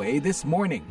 VOA This Morning.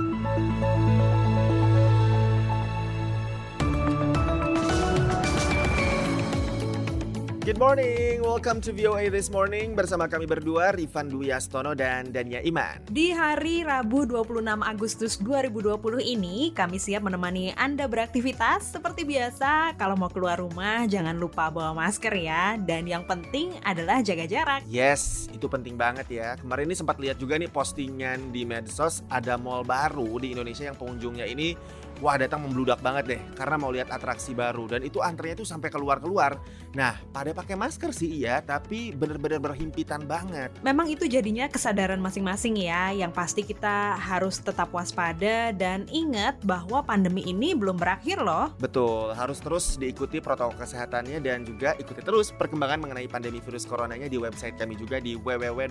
Good morning, welcome to VOA This Morning bersama kami berdua, Rifan Dwi Astono dan Dania Iman. Di hari Rabu 26 Agustus 2020 ini, kami siap menemani Anda beraktivitas. Seperti biasa, kalau mau keluar rumah jangan lupa bawa masker ya. Dan yang penting adalah jaga jarak. Yes, itu penting banget ya. Kemarin ini sempat lihat juga nih postingan di medsos, ada mall baru di Indonesia yang pengunjungnya ini datang membludak banget deh karena mau lihat atraksi baru dan itu antrenya tuh sampai keluar-keluar. Nah, pada pakai masker sih iya, tapi benar-benar berhimpitan banget. Memang itu jadinya kesadaran masing-masing ya. Yang pasti kita harus tetap waspada dan ingat bahwa pandemi ini belum berakhir loh. Betul, harus terus diikuti protokol kesehatannya dan juga ikuti terus perkembangan mengenai pandemi virus coronanya di website kami juga di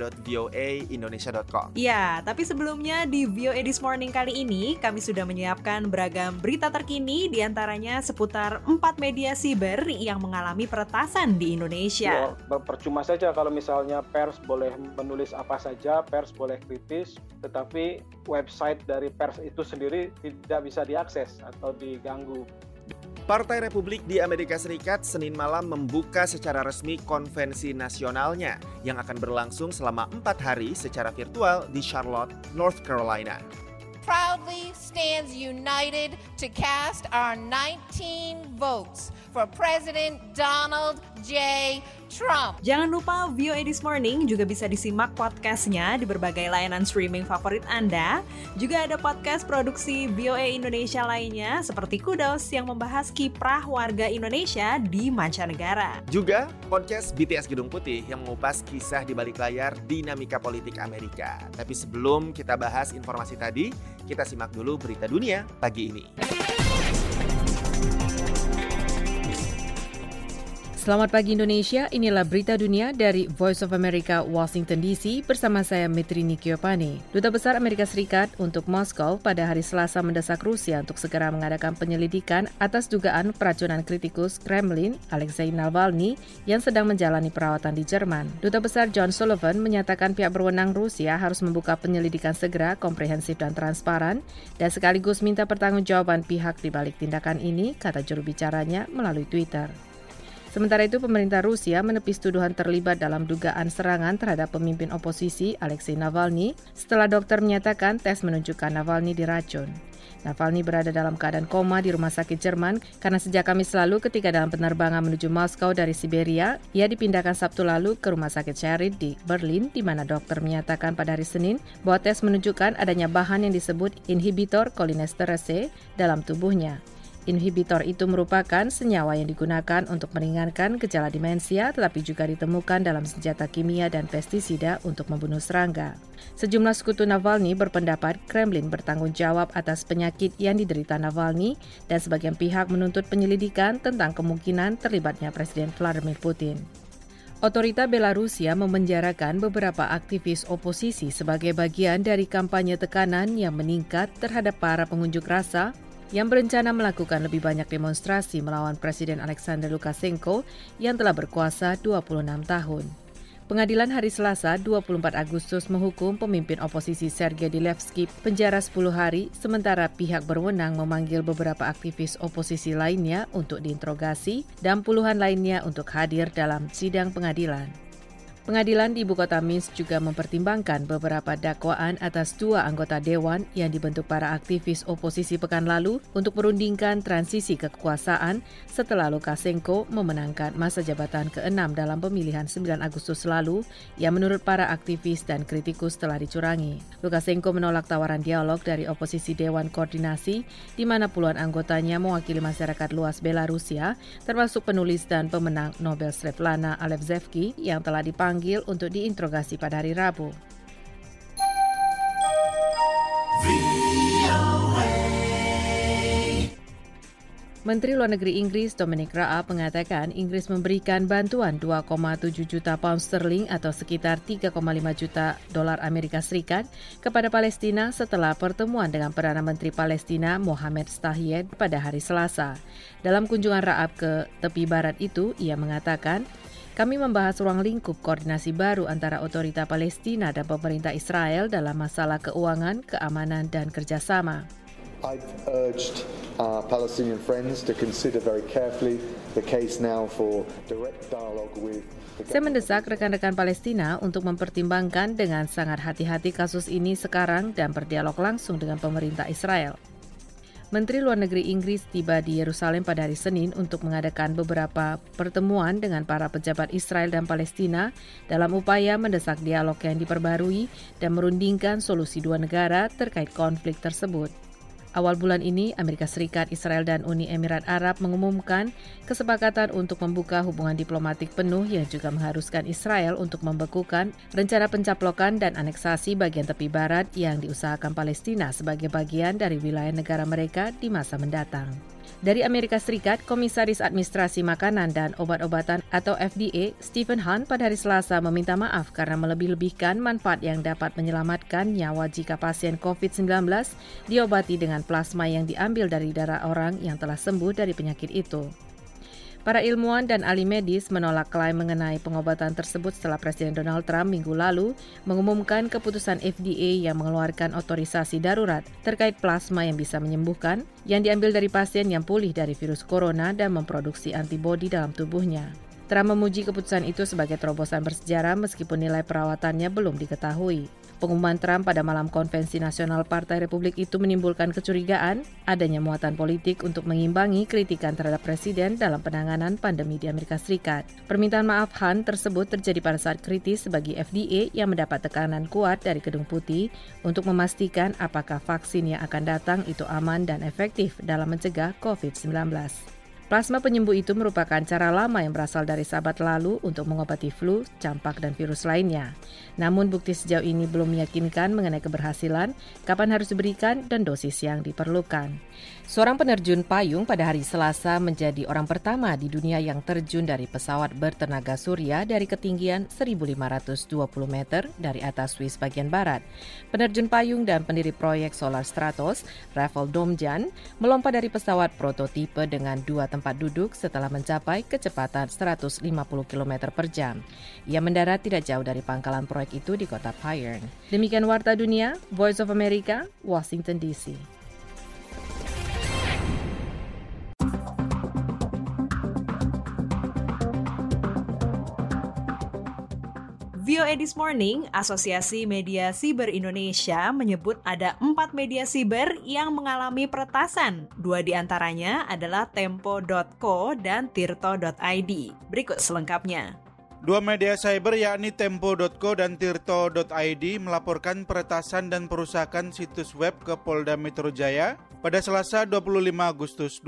www.voaindonesia.com. Ya, tapi sebelumnya di VOA This Morning kali ini kami sudah menyiapkan beragam berita terkini, diantaranya seputar 4 media siber yang mengalami peretasan di Indonesia. Percuma saja kalau misalnya pers boleh menulis apa saja, pers boleh kritis, tetapi website dari pers itu sendiri tidak bisa diakses atau diganggu. Partai Republik di Amerika Serikat Senin malam membuka secara resmi konvensi nasionalnya yang akan berlangsung selama 4 hari secara virtual di Charlotte, North Carolina. Proudly stands united to cast our 19 votes for President Donald J. Trump. Jangan lupa VOA This Morning juga bisa disimak podcastnya di berbagai layanan streaming favorit Anda. Juga ada podcast produksi VOA Indonesia lainnya seperti Kudos yang membahas kiprah warga Indonesia di mancanegara. Juga podcast BTS Gedung Putih yang mengupas kisah di balik layar dinamika politik Amerika. Tapi sebelum kita bahas informasi tadi, kita simak dulu berita dunia pagi ini. Selamat pagi Indonesia, inilah berita dunia dari Voice of America, Washington DC bersama saya Metrini Kiopani. Duta Besar Amerika Serikat untuk Moskow pada hari Selasa mendesak Rusia untuk segera mengadakan penyelidikan atas dugaan peracunan kritikus Kremlin, Alexei Navalny, yang sedang menjalani perawatan di Jerman. Duta Besar John Sullivan menyatakan pihak berwenang Rusia harus membuka penyelidikan segera, komprehensif dan transparan, dan sekaligus minta pertanggungjawaban pihak di balik tindakan ini, kata juru bicaranya melalui Twitter. Sementara itu, pemerintah Rusia menepis tuduhan terlibat dalam dugaan serangan terhadap pemimpin oposisi Alexei Navalny setelah dokter menyatakan tes menunjukkan Navalny diracun. Navalny berada dalam keadaan koma di rumah sakit Jerman karena sejak Kamis lalu ketika dalam penerbangan menuju Moskow dari Siberia, ia dipindahkan Sabtu lalu ke rumah sakit Charité di Berlin, di mana dokter menyatakan pada hari Senin bahwa tes menunjukkan adanya bahan yang disebut inhibitor kolinesterase dalam tubuhnya. Inhibitor itu merupakan senyawa yang digunakan untuk meringankan gejala demensia, tetapi juga ditemukan dalam senjata kimia dan pestisida untuk membunuh serangga. Sejumlah sekutu Navalny berpendapat Kremlin bertanggung jawab atas penyakit yang diderita Navalny dan sebagian pihak menuntut penyelidikan tentang kemungkinan terlibatnya Presiden Vladimir Putin. Otorita Belarusia memenjarakan beberapa aktivis oposisi sebagai bagian dari kampanye tekanan yang meningkat terhadap para pengunjuk rasa yang berencana melakukan lebih banyak demonstrasi melawan Presiden Alexander Lukashenko yang telah berkuasa 26 tahun. Pengadilan hari Selasa 24 Agustus menghukum pemimpin oposisi Sergei Dilevsky penjara 10 hari, sementara pihak berwenang memanggil beberapa aktivis oposisi lainnya untuk diinterogasi dan puluhan lainnya untuk hadir dalam sidang pengadilan. Pengadilan di ibu kota Minsk juga mempertimbangkan beberapa dakwaan atas 2 anggota dewan yang dibentuk para aktivis oposisi pekan lalu untuk merundingkan transisi kekuasaan setelah Lukashenko memenangkan masa jabatan ke-6 dalam pemilihan 9 Agustus lalu yang menurut para aktivis dan kritikus telah dicurangi. Lukashenko menolak tawaran dialog dari oposisi Dewan Koordinasi di mana puluhan anggotanya mewakili masyarakat luas Belarusia, termasuk penulis dan pemenang Nobel Svetlana Alexeyevsky yang telah dipanggil untuk diinterogasi pada hari Rabu. Menteri Luar Negeri Inggris Dominic Raab mengatakan Inggris memberikan bantuan 2,7 juta pound sterling atau sekitar 3,5 juta dolar Amerika Serikat kepada Palestina setelah pertemuan dengan Perdana Menteri Palestina Mohammed Stahiyed pada hari Selasa. Dalam kunjungan Raab ke tepi barat itu, ia mengatakan Kami membahas ruang lingkup koordinasi baru antara otorita Palestina dan pemerintah Israel dalam masalah keuangan, keamanan, dan kerjasama. I've urged our Palestinian friends to consider very carefully the case now for direct dialogue with the government. Saya mendesak rekan-rekan Palestina untuk mempertimbangkan dengan sangat hati-hati kasus ini sekarang dan berdialog langsung dengan pemerintah Israel. Menteri Luar Negeri Inggris tiba di Yerusalem pada hari Senin untuk mengadakan beberapa pertemuan dengan para pejabat Israel dan Palestina dalam upaya mendesak dialog yang diperbarui dan merundingkan solusi dua negara terkait konflik tersebut. Awal bulan ini, Amerika Serikat, Israel, dan Uni Emirat Arab mengumumkan kesepakatan untuk membuka hubungan diplomatik penuh yang juga mengharuskan Israel untuk membekukan rencana pencaplokan dan aneksasi bagian tepi barat yang diusahakan Palestina sebagai bagian dari wilayah negara mereka di masa mendatang. Dari Amerika Serikat, Komisaris Administrasi Makanan dan Obat-obatan atau FDA, Stephen Hahn pada hari Selasa meminta maaf karena melebih-lebihkan manfaat yang dapat menyelamatkan nyawa jika pasien COVID-19 diobati dengan plasma yang diambil dari darah orang yang telah sembuh dari penyakit itu. Para ilmuwan dan ahli medis menolak klaim mengenai pengobatan tersebut setelah Presiden Donald Trump minggu lalu mengumumkan keputusan FDA yang mengeluarkan otorisasi darurat terkait plasma yang bisa menyembuhkan yang diambil dari pasien yang pulih dari virus corona dan memproduksi antibodi dalam tubuhnya. Trump memuji keputusan itu sebagai terobosan bersejarah meskipun nilai perawatannya belum diketahui. Pengumuman Trump pada malam konvensi nasional Partai Republik itu menimbulkan kecurigaan adanya muatan politik untuk mengimbangi kritikan terhadap Presiden dalam penanganan pandemi di Amerika Serikat. Permintaan maaf Hahn tersebut terjadi pada saat kritis bagi FDA yang mendapat tekanan kuat dari Gedung Putih untuk memastikan apakah vaksin yang akan datang itu aman dan efektif dalam mencegah COVID-19. Plasma penyembuh itu merupakan cara lama yang berasal dari sahabat lalu untuk mengobati flu, campak, dan virus lainnya. Namun bukti sejauh ini belum meyakinkan mengenai keberhasilan, kapan harus diberikan, dan dosis yang diperlukan. Seorang penerjun payung pada hari Selasa menjadi orang pertama di dunia yang terjun dari pesawat bertenaga surya dari ketinggian 1.520 meter dari atas Swiss bagian barat. Penerjun payung dan pendiri proyek Solar Stratos, Rafael Domjan, melompat dari pesawat prototipe dengan 2 tempat duduk setelah mencapai kecepatan 150 km per jam. Ia mendarat tidak jauh dari pangkalan proyek itu di kota Payern. Demikian Warta Dunia, Voice of America, Washington DC. VOA This Morning, Asosiasi Media Siber Indonesia menyebut ada 4 media siber yang mengalami peretasan. 2 diantaranya adalah Tempo.co dan Tirto.id. Berikut selengkapnya. 2 media cyber yakni Tempo.co dan Tirto.id melaporkan peretasan dan perusakan situs web ke Polda Metro Jaya pada Selasa 25 Agustus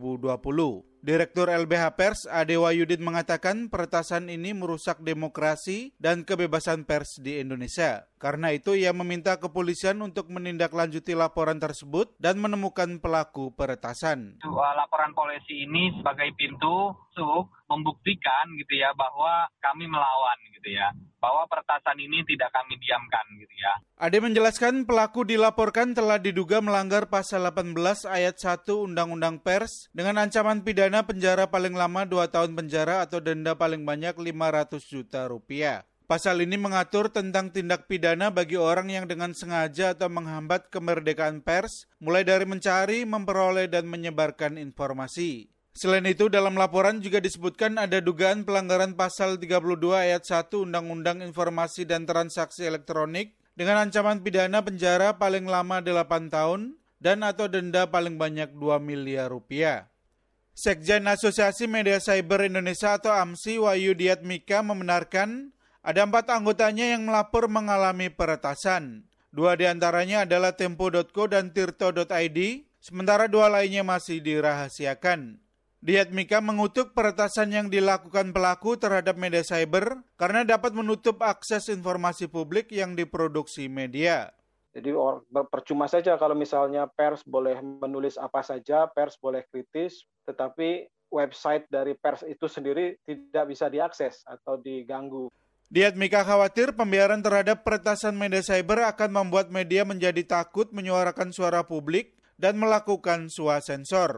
2020. Direktur LBH Pers Ade Wahyudin mengatakan peretasan ini merusak demokrasi dan kebebasan pers di Indonesia. Karena itu ia meminta kepolisian untuk menindaklanjuti laporan tersebut dan menemukan pelaku peretasan. Laporan polisi ini sebagai pintu masuk membuktikan gitu ya bahwa kami melawan gitu ya. Bahwa peretasan ini tidak kami diamkan gitu ya. Ade menjelaskan pelaku dilaporkan telah diduga melanggar pasal 18 ayat 1 Undang-Undang Pers dengan ancaman pidana penjara paling lama 2 tahun penjara atau denda paling banyak 500 juta rupiah. Pasal ini mengatur tentang tindak pidana bagi orang yang dengan sengaja atau menghambat kemerdekaan pers, mulai dari mencari, memperoleh, dan menyebarkan informasi. Selain itu, dalam laporan juga disebutkan ada dugaan pelanggaran pasal 32 ayat 1 Undang-Undang Informasi dan Transaksi Elektronik dengan ancaman pidana penjara paling lama 8 tahun dan atau denda paling banyak 2 miliar rupiah. Sekjen Asosiasi Media Cyber Indonesia atau AMSI Wahyu Diatmika membenarkan ada 4 anggotanya yang melapor mengalami peretasan. 2 diantaranya adalah Tempo.co dan Tirto.id, sementara 2 lainnya masih dirahasiakan. Diatmika mengutuk peretasan yang dilakukan pelaku terhadap media cyber karena dapat menutup akses informasi publik yang diproduksi media. Jadi percuma saja kalau misalnya pers boleh menulis apa saja, pers boleh kritis, tetapi website dari pers itu sendiri tidak bisa diakses atau diganggu. Diatmika khawatir pembiaran terhadap peretasan media cyber akan membuat media menjadi takut menyuarakan suara publik dan melakukan swasensor.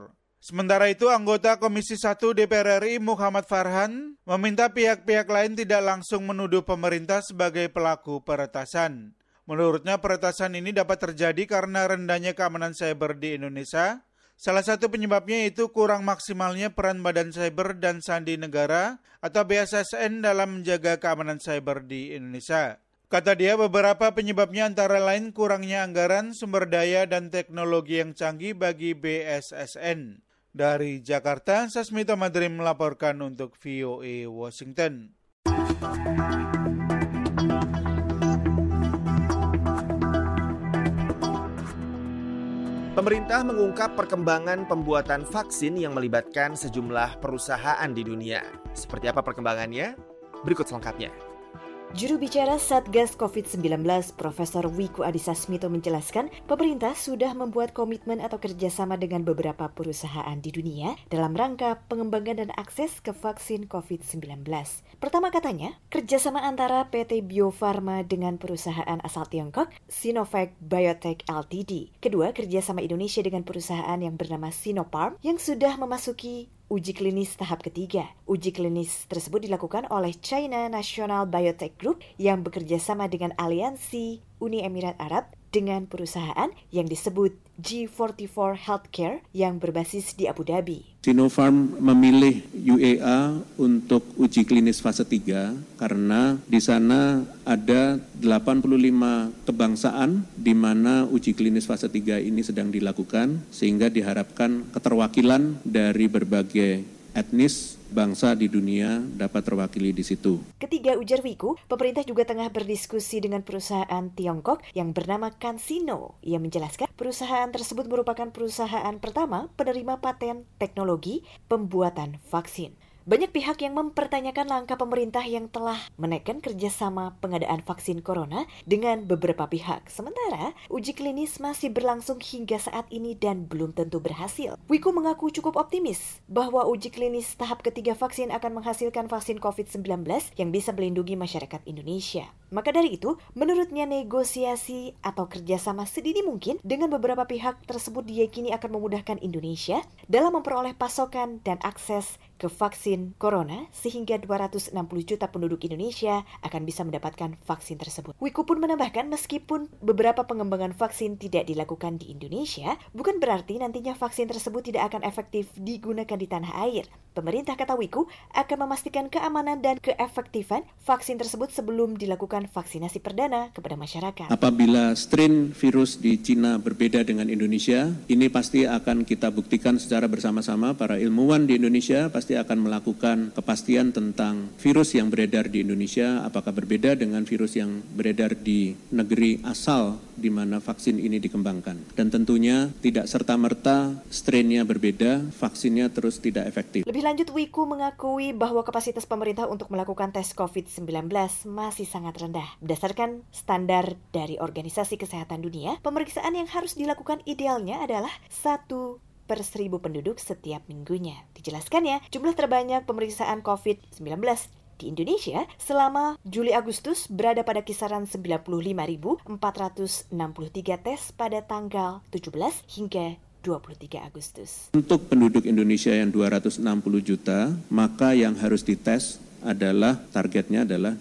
Sementara itu, anggota Komisi 1 DPR RI Muhammad Farhan meminta pihak-pihak lain tidak langsung menuduh pemerintah sebagai pelaku peretasan. Menurutnya, peretasan ini dapat terjadi karena rendahnya keamanan cyber di Indonesia. Salah satu penyebabnya itu kurang maksimalnya peran Badan Cyber dan Sandi Negara atau BSSN dalam menjaga keamanan cyber di Indonesia. Kata dia, beberapa penyebabnya antara lain kurangnya anggaran, sumber daya, dan teknologi yang canggih bagi BSSN. Dari Jakarta, Sasmito Madrim melaporkan untuk VOA Washington. Pemerintah mengungkap perkembangan pembuatan vaksin yang melibatkan sejumlah perusahaan di dunia. Seperti apa perkembangannya? Berikut selengkapnya. Juru bicara Satgas COVID-19, Profesor Wiku Adhisa Smito menjelaskan, pemerintah sudah membuat komitmen atau kerjasama dengan beberapa perusahaan di dunia dalam rangka pengembangan dan akses ke vaksin COVID-19. Pertama katanya, kerjasama antara PT Bio Farma dengan perusahaan asal Tiongkok, Sinovac Biotech Ltd. Kedua, kerjasama Indonesia dengan perusahaan yang bernama Sinopharm yang sudah memasuki uji klinis tahap ketiga. Uji klinis tersebut dilakukan oleh China National Biotech Group yang bekerja sama dengan aliansi Uni Emirat Arab dengan perusahaan yang disebut G44 Healthcare yang berbasis di Abu Dhabi. Sinopharm memilih UEA untuk uji klinis fase 3 karena di sana ada 85 kebangsaan di mana uji klinis fase 3 ini sedang dilakukan sehingga diharapkan keterwakilan dari berbagai etnis bangsa di dunia dapat terwakili di situ. Ketiga, ujar Wiku, pemerintah juga tengah berdiskusi dengan perusahaan Tiongkok yang bernama CanSino. Ia menjelaskan perusahaan tersebut merupakan perusahaan pertama penerima paten teknologi pembuatan vaksin. Banyak pihak yang mempertanyakan langkah pemerintah yang telah menekan kerjasama pengadaan vaksin corona dengan beberapa pihak. Sementara, uji klinis masih berlangsung hingga saat ini dan belum tentu berhasil. Wiku mengaku cukup optimis bahwa uji klinis tahap ketiga vaksin akan menghasilkan vaksin COVID-19 yang bisa melindungi masyarakat Indonesia. Maka dari itu, menurutnya negosiasi atau kerjasama sedini mungkin dengan beberapa pihak tersebut diyakini akan memudahkan Indonesia dalam memperoleh pasokan dan akses ke vaksin corona sehingga 260 juta penduduk Indonesia akan bisa mendapatkan vaksin tersebut. Wiku pun menambahkan meskipun beberapa pengembangan vaksin tidak dilakukan di Indonesia, bukan berarti nantinya vaksin tersebut tidak akan efektif digunakan di tanah air. Pemerintah, kata Wiku, akan memastikan keamanan dan keefektifan vaksin tersebut sebelum dilakukan vaksinasi perdana kepada masyarakat. Apabila strain virus di Cina berbeda dengan Indonesia, ini pasti akan kita buktikan secara bersama-sama. Para ilmuwan di Indonesia pasti akan melakukan kepastian tentang virus yang beredar di Indonesia, apakah berbeda dengan virus yang beredar di negeri asal di mana vaksin ini dikembangkan. Dan tentunya tidak serta-merta strainnya berbeda, vaksinnya terus tidak efektif. Lebih lanjut, Wiku mengakui bahwa kapasitas pemerintah untuk melakukan tes COVID-19 masih sangat rendah. Berdasarkan standar dari Organisasi Kesehatan Dunia, pemeriksaan yang harus dilakukan idealnya adalah 1/1000 penduduk setiap minggunya. Dijelaskannya, jumlah terbanyak pemeriksaan COVID-19 di Indonesia selama Juli-Agustus berada pada kisaran 95.463 tes pada tanggal 17 hingga 23 Agustus. Untuk penduduk Indonesia yang 260 juta, maka yang harus dites adalah targetnya adalah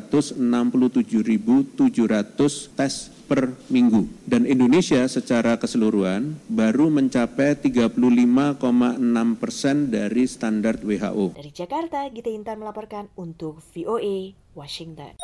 267.700 tes per minggu. Dan Indonesia secara keseluruhan baru mencapai 35,6% dari standar WHO. Dari Jakarta, Gita Intan melaporkan untuk VOA Washington.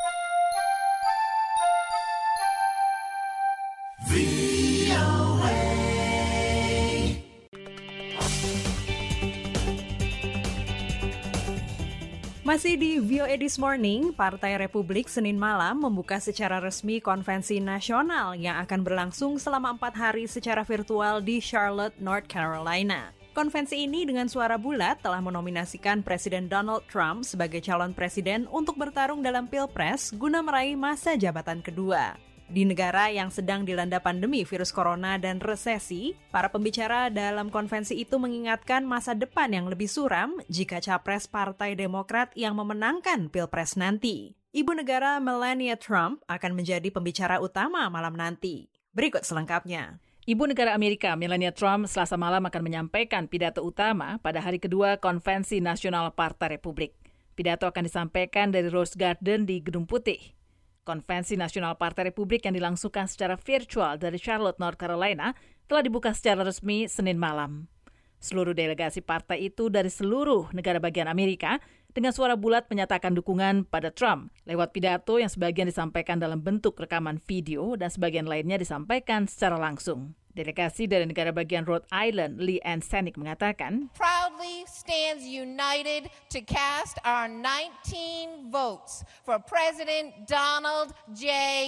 Masih di VOA This Morning, Partai Republik Senin malam membuka secara resmi konvensi nasional yang akan berlangsung selama 4 hari secara virtual di Charlotte, North Carolina. Konvensi ini dengan suara bulat telah menominasikan Presiden Donald Trump sebagai calon presiden untuk bertarung dalam Pilpres guna meraih masa jabatan kedua. Di negara yang sedang dilanda pandemi virus corona dan resesi, para pembicara dalam konvensi itu mengingatkan masa depan yang lebih suram jika capres Partai Demokrat yang memenangkan Pilpres nanti. Ibu negara Melania Trump akan menjadi pembicara utama malam nanti. Berikut selengkapnya. Ibu negara Amerika Melania Trump Selasa malam akan menyampaikan pidato utama pada hari kedua Konvensi Nasional Partai Republik. Pidato akan disampaikan dari Rose Garden di Gedung Putih. Konvensi Nasional Partai Republik yang dilangsungkan secara virtual dari Charlotte, North Carolina telah dibuka secara resmi Senin malam. Seluruh delegasi partai itu dari seluruh negara bagian Amerika dengan suara bulat menyatakan dukungan pada Trump lewat pidato yang sebagian disampaikan dalam bentuk rekaman video dan sebagian lainnya disampaikan secara langsung. Delegasi dari negara bagian Rhode Island, Lee Ann Senik mengatakan, proudly stands united to cast our 19 votes for President Donald J.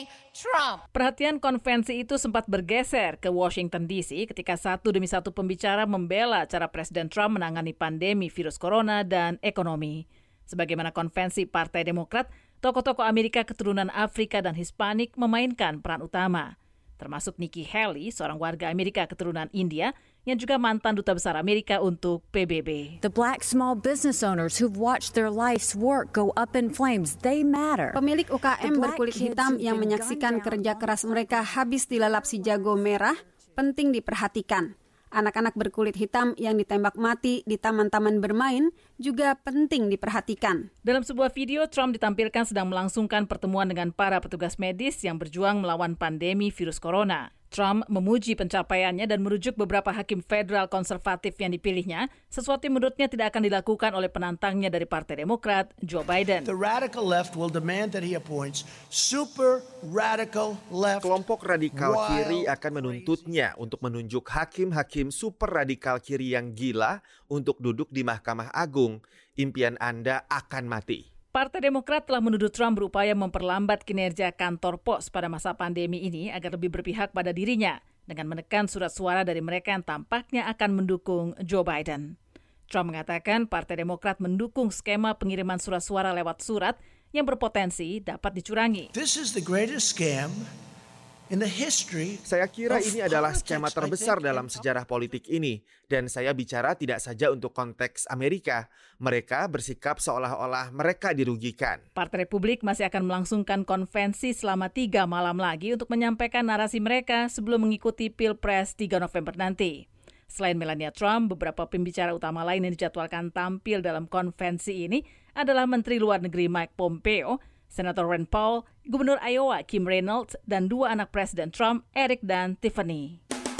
Trump. Perhatian konvensi itu sempat bergeser ke Washington DC ketika satu demi satu pembicara membela cara Presiden Trump menangani pandemi virus corona dan ekonomi. Sebagaimana konvensi Partai Demokrat, tokoh-tokoh Amerika keturunan Afrika dan Hispanik memainkan peran utama. Termasuk Nikki Haley, seorang warga Amerika keturunan India yang juga mantan duta besar Amerika untuk PBB. The black small business owners who've watched their life's work go up in flames, they matter. Pemilik UKM berkulit hitam yang menyaksikan kerja keras mereka habis dilalap si jago merah penting diperhatikan. Anak-anak berkulit hitam yang ditembak mati di taman-taman bermain juga penting diperhatikan. Dalam sebuah video, Trump ditampilkan sedang melangsungkan pertemuan dengan para petugas medis yang berjuang melawan pandemi virus corona. Trump memuji pencapaiannya dan merujuk beberapa hakim federal konservatif yang dipilihnya, sesuatu yang menurutnya tidak akan dilakukan oleh penantangnya dari Partai Demokrat, Joe Biden. The radical left will demand that he appoints super radical left. Kelompok radikal kiri akan menuntutnya untuk menunjuk hakim-hakim super radikal kiri yang gila untuk duduk di Mahkamah Agung. Impian Anda akan mati. Partai Demokrat telah menuduh Trump berupaya memperlambat kinerja kantor pos pada masa pandemi ini agar lebih berpihak pada dirinya dengan menekan surat suara dari mereka yang tampaknya akan mendukung Joe Biden. Trump mengatakan Partai Demokrat mendukung skema pengiriman surat suara lewat surat yang berpotensi dapat dicurangi. This is the greatest scam in the history. Saya kira ini adalah skema terbesar dalam sejarah politik ini. Dan saya bicara tidak saja untuk konteks Amerika. Mereka bersikap seolah-olah mereka dirugikan. Partai Republik masih akan melangsungkan konvensi selama 3 malam lagi untuk menyampaikan narasi mereka sebelum mengikuti Pilpres 3 November nanti. Selain Melania Trump, beberapa pembicara utama lain yang dijadwalkan tampil dalam konvensi ini adalah Menteri Luar Negeri Mike Pompeo, Senator Rand Paul, Gubernur Iowa Kim Reynolds, dan 2 anak Presiden Trump, Eric dan Tiffany.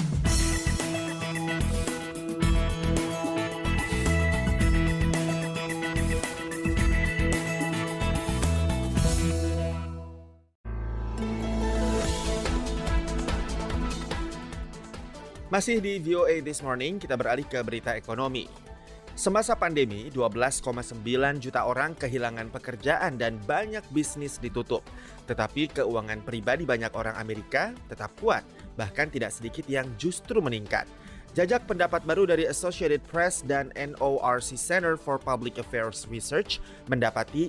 Masih di VOA This Morning, kita beralih ke berita ekonomi. Semasa pandemi, 12,9 juta orang kehilangan pekerjaan dan banyak bisnis ditutup. Tetapi keuangan pribadi banyak orang Amerika tetap kuat, bahkan tidak sedikit yang justru meningkat. Jajak pendapat baru dari Associated Press dan NORC Center for Public Affairs Research mendapati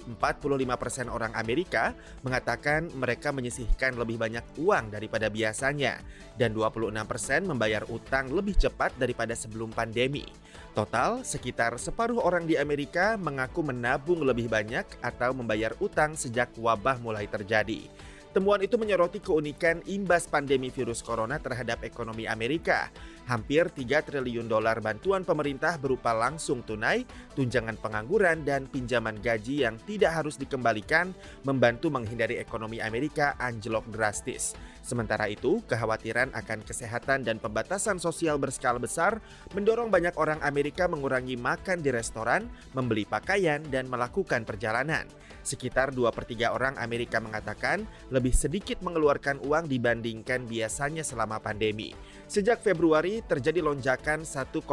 45% orang Amerika mengatakan mereka menyisihkan lebih banyak uang daripada biasanya dan 26% membayar utang lebih cepat daripada sebelum pandemi. Total, sekitar separuh orang di Amerika mengaku menabung lebih banyak atau membayar utang sejak wabah mulai terjadi. Temuan itu menyoroti keunikan imbas pandemi virus corona terhadap ekonomi Amerika. Hampir 3 triliun dolar bantuan pemerintah berupa langsung tunai, tunjangan pengangguran, dan pinjaman gaji yang tidak harus dikembalikan membantu menghindari ekonomi Amerika anjlok drastis. Sementara itu, kekhawatiran akan kesehatan dan pembatasan sosial berskala besar mendorong banyak orang Amerika mengurangi makan di restoran, membeli pakaian, dan melakukan perjalanan. Sekitar 2/3 orang Amerika mengatakan lebih sedikit mengeluarkan uang dibandingkan biasanya selama pandemi. Sejak Februari terjadi lonjakan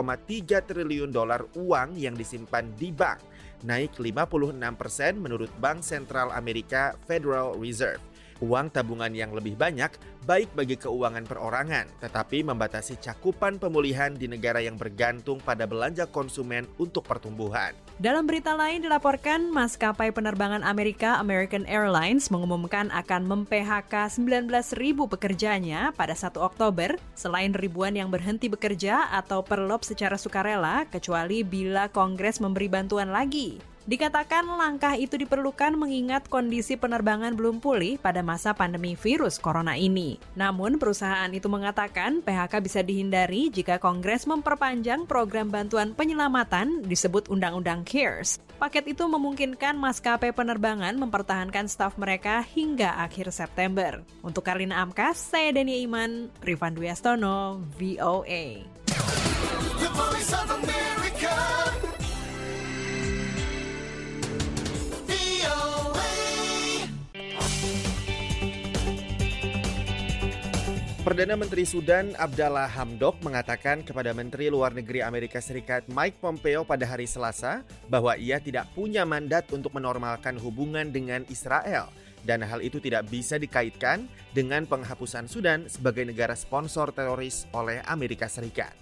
1,3 triliun dolar uang yang disimpan di bank, naik 56% menurut Bank Sentral Amerika Federal Reserve. Uang tabungan yang lebih banyak baik bagi keuangan perorangan, tetapi membatasi cakupan pemulihan di negara yang bergantung pada belanja konsumen untuk pertumbuhan. Dalam berita lain dilaporkan, maskapai penerbangan Amerika American Airlines mengumumkan akan mem-PHK 19.000 pekerjanya pada 1 Oktober, selain ribuan yang berhenti bekerja atau perlop secara sukarela, kecuali bila Kongres memberi bantuan lagi. Dikatakan langkah itu diperlukan mengingat kondisi penerbangan belum pulih pada masa pandemi virus corona ini. ini. Namun perusahaan itu mengatakan PHK bisa dihindari jika Kongres memperpanjang program bantuan penyelamatan disebut Undang-Undang CARES. Paket itu memungkinkan maskapai penerbangan mempertahankan staf mereka hingga akhir September. Untuk Karlina Amkas, saya Dania Iman, Rifan Dwi Astono, VOA. The Voice of America. Perdana Menteri Sudan Abdallah Hamdok mengatakan kepada Menteri Luar Negeri Amerika Serikat Mike Pompeo pada hari Selasa bahwa ia tidak punya mandat untuk menormalkan hubungan dengan Israel dan hal itu tidak bisa dikaitkan dengan penghapusan Sudan sebagai negara sponsor teroris oleh Amerika Serikat.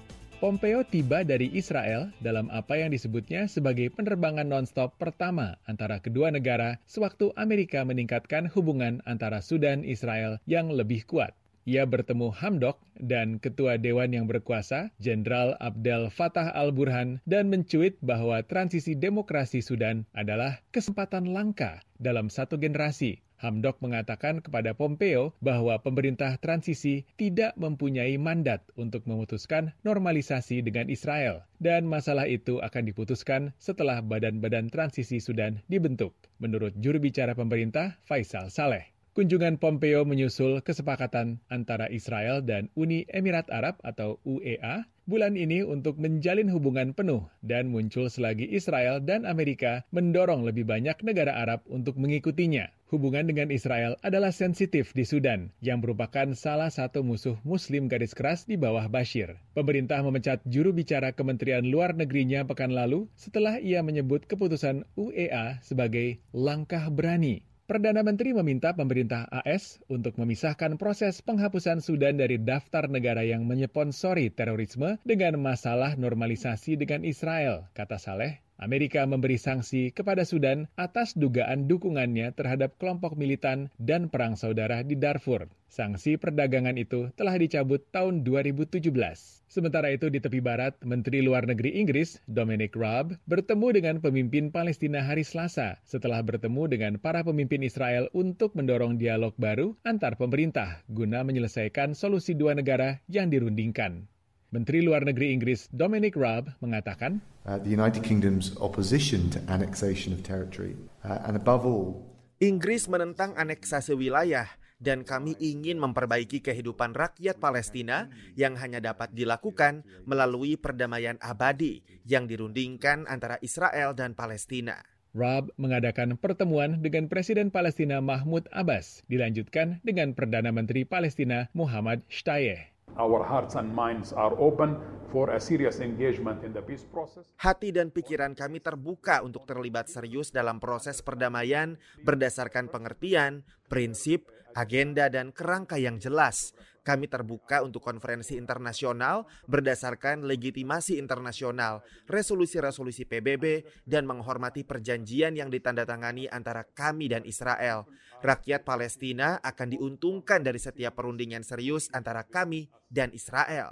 Pompeo tiba dari Israel dalam apa yang disebutnya sebagai penerbangan non-stop pertama antara kedua negara sewaktu Amerika meningkatkan hubungan antara Sudan Israel yang lebih kuat. Ia bertemu Hamdok dan Ketua Dewan yang berkuasa, Jenderal Abdel Fattah al-Burhan, dan mencuit bahwa transisi demokrasi Sudan adalah kesempatan langka dalam satu generasi. Hamdok mengatakan kepada Pompeo bahwa pemerintah transisi tidak mempunyai mandat untuk memutuskan normalisasi dengan Israel, dan masalah itu akan diputuskan setelah badan-badan transisi Sudan dibentuk, menurut juru bicara pemerintah Faisal Saleh. Kunjungan Pompeo menyusul kesepakatan antara Israel dan Uni Emirat Arab atau UEA bulan ini untuk menjalin hubungan penuh dan muncul selagi Israel dan Amerika mendorong lebih banyak negara Arab untuk mengikutinya. Hubungan dengan Israel adalah sensitif di Sudan yang merupakan salah satu musuh Muslim garis keras di bawah Bashir. Pemerintah memecat juru bicara Kementerian Luar Negerinya pekan lalu setelah ia menyebut keputusan UEA sebagai langkah berani. Perdana Menteri meminta pemerintah AS untuk memisahkan proses penghapusan Sudan dari daftar negara yang menyponsori terorisme dengan masalah normalisasi dengan Israel, kata Saleh. Amerika memberi sanksi kepada Sudan atas dugaan dukungannya terhadap kelompok militan dan perang saudara di Darfur. Sanksi perdagangan itu telah dicabut tahun 2017. Sementara itu di tepi barat, Menteri Luar Negeri Inggris, Dominic Raab, bertemu dengan pemimpin Palestina hari Selasa setelah bertemu dengan para pemimpin Israel untuk mendorong dialog baru antar pemerintah guna menyelesaikan solusi dua negara yang dirundingkan. Menteri Luar Negeri Inggris Dominic Raab mengatakan, The United Kingdom's opposition to annexation of territory and above all, Inggris menentang aneksasi wilayah dan kami ingin memperbaiki kehidupan rakyat Palestina yang hanya dapat dilakukan melalui perdamaian abadi yang dirundingkan antara Israel dan Palestina. Raab mengadakan pertemuan dengan Presiden Palestina Mahmud Abbas, dilanjutkan dengan Perdana Menteri Palestina Muhammad Shtayeh. Our hearts and minds are open for a serious engagement in the peace process. Hati dan pikiran kami terbuka untuk terlibat serius dalam proses perdamaian berdasarkan pengertian, prinsip, agenda, dan kerangka yang jelas. Kami terbuka untuk konferensi internasional berdasarkan legitimasi internasional, resolusi-resolusi PBB, dan menghormati perjanjian yang ditandatangani antara kami dan Israel. Rakyat Palestina akan diuntungkan dari setiap perundingan serius antara kami dan Israel.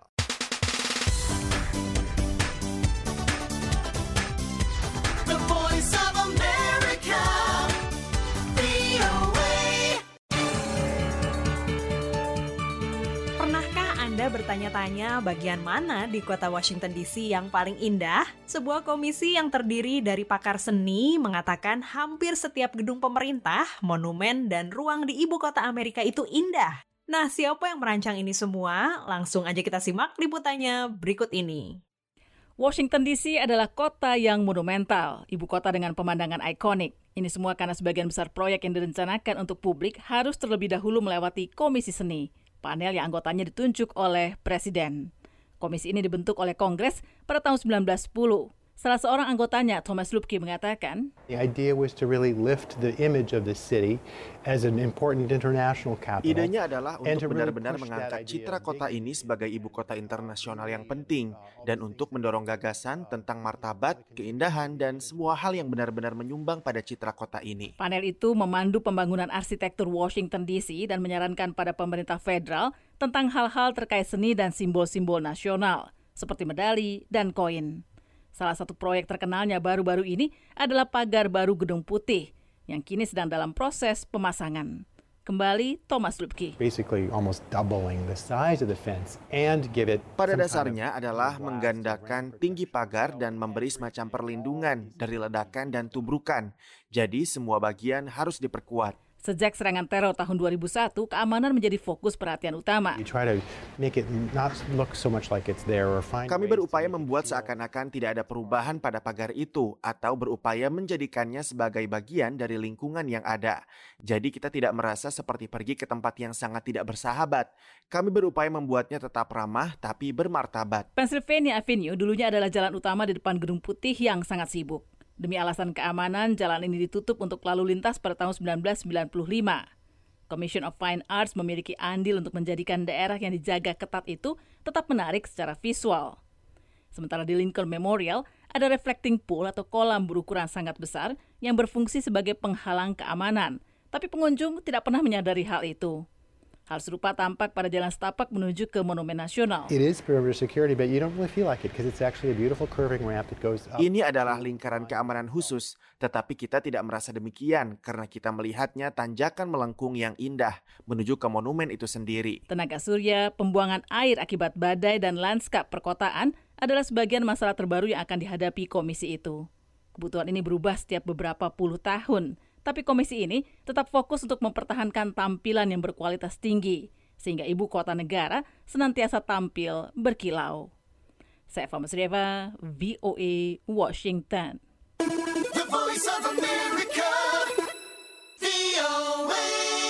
The Voice of America, VOA. Pernahkah Anda bertanya-tanya bagian mana di kota Washington DC yang paling indah? Sebuah komisi yang terdiri dari pakar seni mengatakan hampir setiap gedung pemerintah, monumen, dan ruang di ibu kota Amerika itu indah. Nah, siapa yang merancang ini semua? Langsung aja kita simak liputannya berikut ini. Washington DC adalah kota yang monumental, ibu kota dengan pemandangan ikonik. Ini semua karena sebagian besar proyek yang direncanakan untuk publik harus terlebih dahulu melewati komisi seni. Panel yang anggotanya ditunjuk oleh Presiden. Komisi ini dibentuk oleh Kongres pada tahun 1910. Salah seorang anggotanya, Thomas Lupke, mengatakan, The idea was to really lift the image of the city as an important international capital. Idenya adalah untuk benar-benar mengangkat citra kota ini sebagai ibu kota internasional yang penting dan untuk mendorong gagasan tentang martabat, keindahan, dan semua hal yang benar-benar menyumbang pada citra kota ini. Panel itu memandu pembangunan arsitektur Washington DC dan menyarankan pada pemerintah federal tentang hal-hal terkait seni dan simbol-simbol nasional, seperti medali dan koin. Salah satu proyek terkenalnya baru-baru ini adalah pagar baru Gedung Putih, yang kini sedang dalam proses pemasangan. Kembali Thomas Lübke. Basically almost doubling the size of the fence and give it Pada dasarnya adalah menggandakan tinggi pagar dan memberi semacam perlindungan dari ledakan dan tubrukan. Jadi semua bagian harus diperkuat. Sejak serangan teror tahun 2001, keamanan menjadi fokus perhatian utama. Kami berupaya membuat seakan-akan tidak ada perubahan pada pagar itu atau berupaya menjadikannya sebagai bagian dari lingkungan yang ada. Jadi kita tidak merasa seperti pergi ke tempat yang sangat tidak bersahabat. Kami berupaya membuatnya tetap ramah tapi bermartabat. Pennsylvania Avenue dulunya adalah jalan utama di depan Gedung Putih yang sangat sibuk. Demi alasan keamanan, jalan ini ditutup untuk lalu lintas pada tahun 1995. Commission of Fine Arts memiliki andil untuk menjadikan daerah yang dijaga ketat itu tetap menarik secara visual. Sementara di Lincoln Memorial, ada reflecting pool atau kolam berukuran sangat besar yang berfungsi sebagai penghalang keamanan. Tapi pengunjung tidak pernah menyadari hal itu. Hal serupa tampak pada jalan setapak menuju ke Monumen Nasional. It is perimeter security, but you don't really feel like it because it's actually a beautiful curving ramp that goes up. Ini adalah lingkaran keamanan khusus, tetapi kita tidak merasa demikian karena kita melihatnya tanjakan melengkung yang indah menuju ke monumen itu sendiri. Tenaga surya, pembuangan air akibat badai dan lanskap perkotaan adalah sebagian masalah terbaru yang akan dihadapi komisi itu. Kebutuhan ini berubah setiap beberapa puluh tahun. Tapi komisi ini tetap fokus untuk mempertahankan tampilan yang berkualitas tinggi, sehingga ibu kota negara senantiasa tampil berkilau. Saya Eva Masrieva, VOA, Washington. The Voice of America, VOA.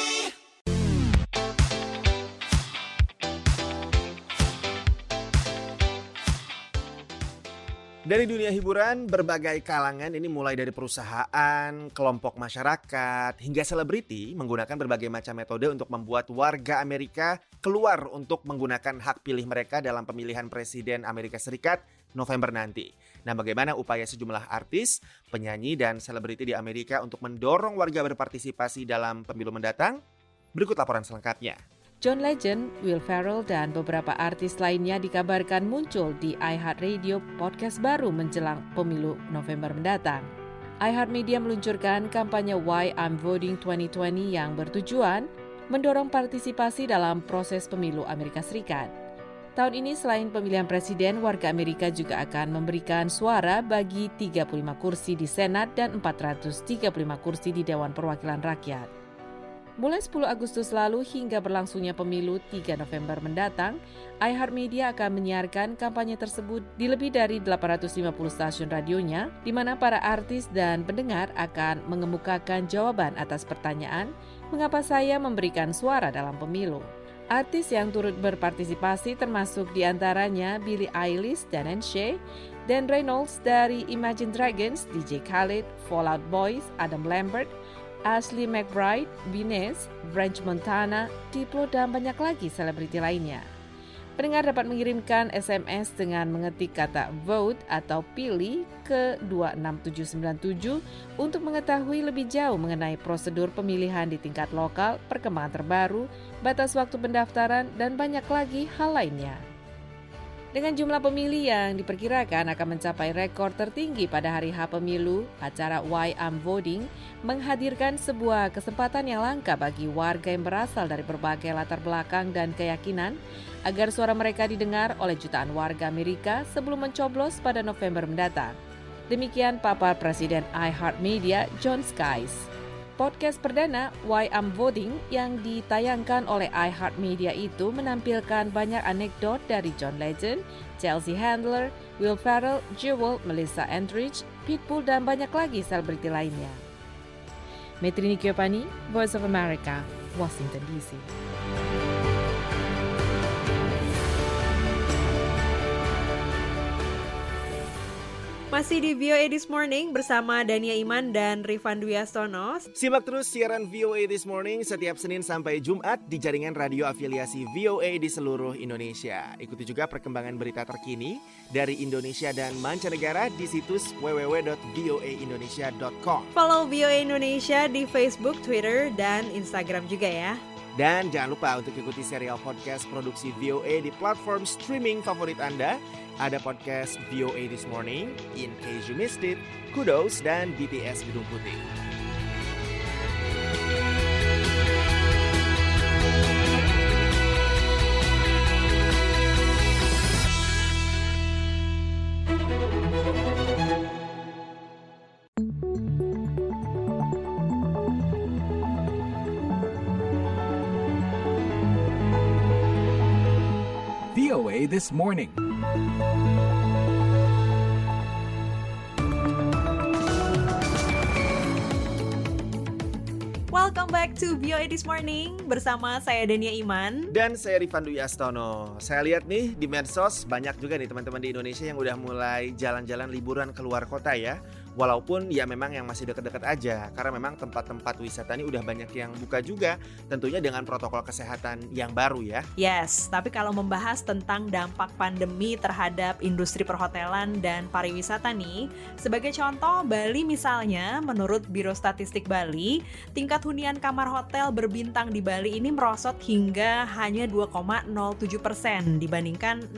Dari dunia hiburan, berbagai kalangan ini mulai dari perusahaan, kelompok masyarakat, hingga selebriti menggunakan berbagai macam metode untuk membuat warga Amerika keluar untuk menggunakan hak pilih mereka dalam pemilihan Presiden Amerika Serikat November nanti. Nah, bagaimana upaya sejumlah artis, penyanyi, dan selebriti di Amerika untuk mendorong warga berpartisipasi dalam pemilu mendatang? Berikut laporan selengkapnya. John Legend, Will Ferrell, dan beberapa artis lainnya dikabarkan muncul di iHeartRadio podcast baru menjelang pemilu November mendatang. iHeartMedia meluncurkan kampanye Why I'm Voting 2020 yang bertujuan mendorong partisipasi dalam proses pemilu Amerika Serikat. Tahun ini selain pemilihan presiden, warga Amerika juga akan memberikan suara bagi 35 kursi di Senat dan 435 kursi di Dewan Perwakilan Rakyat. Mulai 10 Agustus lalu hingga berlangsungnya pemilu 3 November mendatang, iHeartMedia akan menyiarkan kampanye tersebut di lebih dari 850 stasiun radionya, di mana para artis dan pendengar akan mengemukakan jawaban atas pertanyaan, mengapa saya memberikan suara dalam pemilu. Artis yang turut berpartisipasi termasuk diantaranya Billie Eilish, Dan Shea, Dan Reynolds dari Imagine Dragons, DJ Khaled, Fall Out Boys, Adam Lambert, Ashley McBryde, Binez, Branch Montana, Diplo, dan banyak lagi selebriti lainnya. Pendengar dapat mengirimkan SMS dengan mengetik kata vote atau pilih ke 26797 untuk mengetahui lebih jauh mengenai prosedur pemilihan di tingkat lokal, perkembangan terbaru, batas waktu pendaftaran, dan banyak lagi hal lainnya. Dengan jumlah pemilih yang diperkirakan akan mencapai rekor tertinggi pada hari H pemilu, acara Why I'm Voting menghadirkan sebuah kesempatan yang langka bagi warga yang berasal dari berbagai latar belakang dan keyakinan agar suara mereka didengar oleh jutaan warga Amerika sebelum mencoblos pada November mendatang. Demikian paparan Presiden iHeartMedia, John Skies. Podcast perdana Why I'm Voting yang ditayangkan oleh iHeartMedia itu menampilkan banyak anekdot dari John Legend, Chelsea Handler, Will Ferrell, Jewel, Melissa Etheridge, Pitbull, dan banyak lagi selebriti lainnya. Metrini Kiopani, Voice of America, Washington DC. Masih di VOA This Morning bersama Dania Iman dan Rifan Dwiastono. Simak terus siaran VOA This Morning setiap Senin sampai Jumat di jaringan radio afiliasi VOA di seluruh Indonesia. Ikuti juga perkembangan berita terkini dari Indonesia dan mancanegara di situs www.voaindonesia.com. Follow VOA Indonesia di Facebook, Twitter, dan Instagram juga ya. Dan jangan lupa untuk ikuti serial podcast produksi VOA di platform streaming favorit Anda. Ada podcast VOA This Morning, In Case You Missed It, Kudos, dan BTS Gedung Putih. VOA This Morning. Welcome back to VOA This Morning bersama saya Dania Iman dan saya Rifan Dwi Astono. Saya lihat nih di medsos banyak juga nih teman-teman di Indonesia yang udah mulai jalan-jalan liburan keluar kota ya. Walaupun ya memang yang masih dekat-dekat aja, karena memang tempat-tempat wisata ini udah banyak yang buka juga, tentunya dengan protokol kesehatan yang baru ya. Yes, tapi kalau membahas tentang dampak pandemi terhadap industri perhotelan dan pariwisata nih, sebagai contoh Bali misalnya, menurut Biro Statistik Bali, tingkat hunian kamar hotel berbintang di Bali ini merosot hingga hanya 2,07% dibandingkan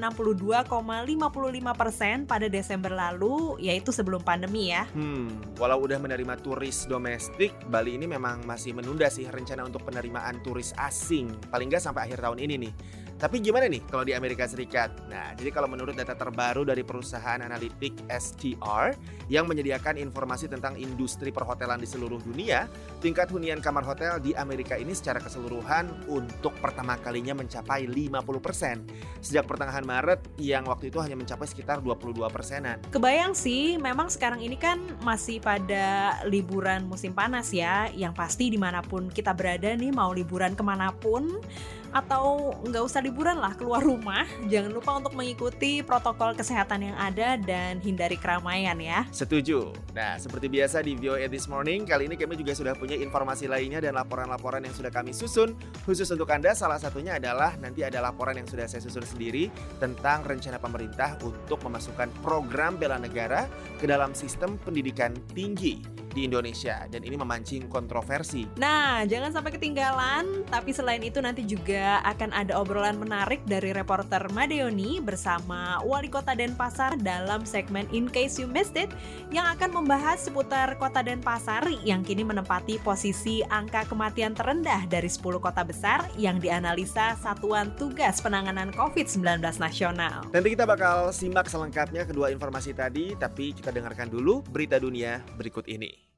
62,55% pada Desember lalu, yaitu sebelum pandemi ya. Walau udah menerima turis domestik, Bali ini memang masih menunda sih rencana untuk penerimaan turis asing, paling nggak sampai akhir tahun ini nih. Tapi gimana nih kalau di Amerika Serikat? Nah, jadi kalau menurut data terbaru dari perusahaan analitik STR yang menyediakan informasi tentang industri perhotelan di seluruh dunia, tingkat hunian kamar hotel di Amerika ini secara keseluruhan untuk pertama kalinya mencapai 50%. Sejak pertengahan Maret yang waktu itu hanya mencapai sekitar 22%-an. Kebayang sih, memang sekarang ini kan masih pada liburan musim panas ya, yang pasti dimanapun kita berada nih, mau liburan kemanapun, atau nggak usah liburan lah, keluar rumah, jangan lupa untuk mengikuti protokol kesehatan yang ada dan hindari keramaian ya. Setuju. Nah, seperti biasa di VOA This Morning, kali ini kami juga sudah punya informasi lainnya dan laporan-laporan yang sudah kami susun khusus untuk Anda. Salah satunya adalah nanti ada laporan yang sudah saya susun sendiri tentang rencana pemerintah untuk memasukkan program bela negara ke dalam sistem pendidikan tinggi di Indonesia, dan ini memancing kontroversi. Nah, jangan sampai ketinggalan, tapi selain itu nanti juga akan ada obrolan menarik dari reporter Madeoni bersama Wali Kota Denpasar dalam segmen In Case You Missed It yang akan membahas seputar Kota Denpasar yang kini menempati posisi angka kematian terendah dari 10 kota besar yang dianalisa Satuan Tugas Penanganan COVID-19 Nasional. Nanti kita bakal simak selengkapnya kedua informasi tadi, tapi kita dengarkan dulu berita dunia berikut ini.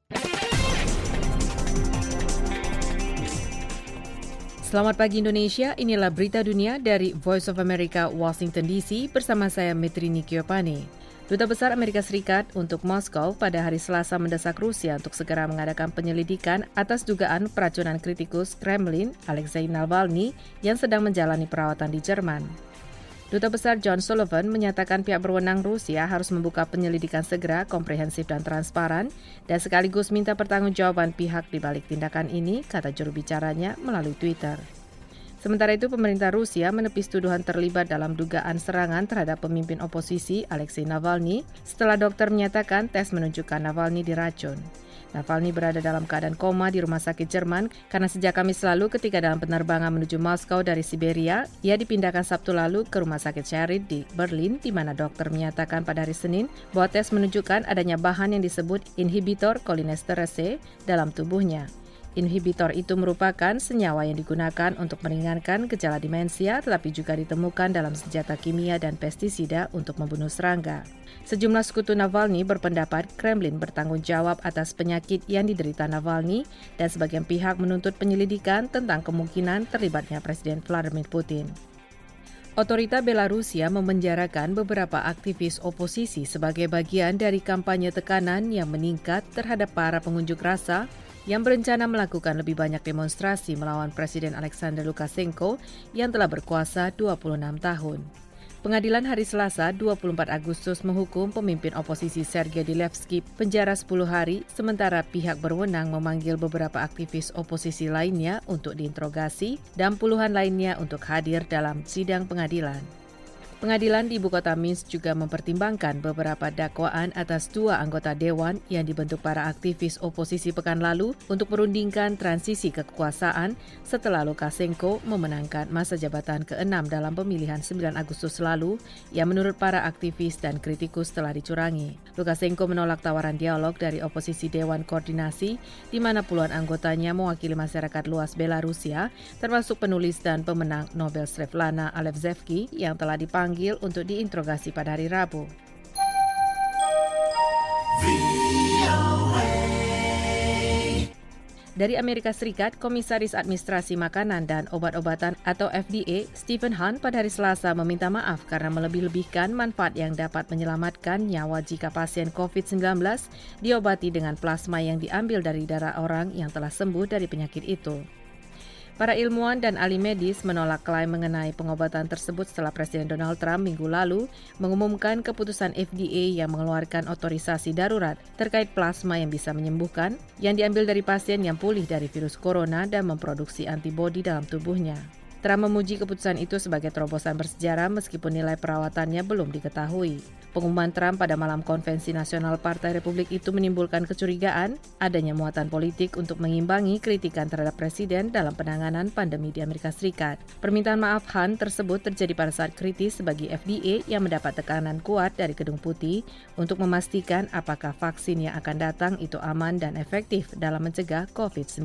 Selamat pagi Indonesia, inilah berita dunia dari Voice of America, Washington DC bersama saya Metrini Kiopani. Duta Besar Amerika Serikat untuk Moskow pada hari Selasa mendesak Rusia untuk segera mengadakan penyelidikan atas dugaan peracunan kritikus Kremlin Alexei Navalny yang sedang menjalani perawatan di Jerman. Duta Besar John Sullivan menyatakan pihak berwenang Rusia harus membuka penyelidikan segera, komprehensif dan transparan, dan sekaligus minta pertanggungjawaban pihak di balik tindakan ini, kata juru bicaranya melalui Twitter. Sementara itu, pemerintah Rusia menepis tuduhan terlibat dalam dugaan serangan terhadap pemimpin oposisi Alexei Navalny setelah dokter menyatakan tes menunjukkan Navalny diracun. Navalny berada dalam keadaan koma di rumah sakit Jerman karena sejak Kamis lalu ketika dalam penerbangan menuju Moskow dari Siberia, ia dipindahkan Sabtu lalu ke rumah sakit Sharid di Berlin, di mana dokter menyatakan pada hari Senin bahwa tes menunjukkan adanya bahan yang disebut inhibitor cholinesterase dalam tubuhnya. Inhibitor itu merupakan senyawa yang digunakan untuk meringankan gejala demensia, tetapi juga ditemukan dalam senjata kimia dan pestisida untuk membunuh serangga. Sejumlah sekutu Navalny berpendapat Kremlin bertanggung jawab atas penyakit yang diderita Navalny, dan sebagian pihak menuntut penyelidikan tentang kemungkinan terlibatnya Presiden Vladimir Putin. Otorita Belarusia memenjarakan beberapa aktivis oposisi sebagai bagian dari kampanye tekanan yang meningkat terhadap para pengunjuk rasa yang berencana melakukan lebih banyak demonstrasi melawan Presiden Alexander Lukashenko yang telah berkuasa 26 tahun. Pengadilan hari Selasa 24 Agustus menghukum pemimpin oposisi Sergei Dilevsky penjara 10 hari, sementara pihak berwenang memanggil beberapa aktivis oposisi lainnya untuk diinterogasi dan puluhan lainnya untuk hadir dalam sidang pengadilan. Pengadilan di ibu kota Minsk juga mempertimbangkan beberapa dakwaan atas 2 anggota dewan yang dibentuk para aktivis oposisi pekan lalu untuk merundingkan transisi kekuasaan setelah Lukashenko memenangkan masa jabatan ke-6 dalam pemilihan 9 Agustus lalu yang menurut para aktivis dan kritikus telah dicurangi. Lukashenko menolak tawaran dialog dari oposisi Dewan Koordinasi di mana puluhan anggotanya mewakili masyarakat luas Belarusia, termasuk penulis dan pemenang Nobel Svetlana Alexeyevsky yang telah dipanggil untuk diinterogasi pada hari Rabu. Dari Amerika Serikat, Komisaris Administrasi Makanan dan Obat-obatan atau FDA, Stephen Hahn pada hari Selasa meminta maaf karena melebih-lebihkan manfaat yang dapat menyelamatkan nyawa jika pasien COVID-19 diobati dengan plasma yang diambil dari darah orang yang telah sembuh dari penyakit itu. Para ilmuwan dan ahli medis menolak klaim mengenai pengobatan tersebut setelah Presiden Donald Trump minggu lalu mengumumkan keputusan FDA yang mengeluarkan otorisasi darurat terkait plasma yang bisa menyembuhkan yang diambil dari pasien yang pulih dari virus corona dan memproduksi antibodi dalam tubuhnya. Trump memuji keputusan itu sebagai terobosan bersejarah meskipun nilai perawatannya belum diketahui. Pengumuman Trump pada malam konvensi nasional Partai Republik itu menimbulkan kecurigaan adanya muatan politik untuk mengimbangi kritikan terhadap Presiden dalam penanganan pandemi di Amerika Serikat. Permintaan maaf Hahn tersebut terjadi pada saat kritis bagi FDA yang mendapat tekanan kuat dari Gedung Putih untuk memastikan apakah vaksin yang akan datang itu aman dan efektif dalam mencegah COVID-19.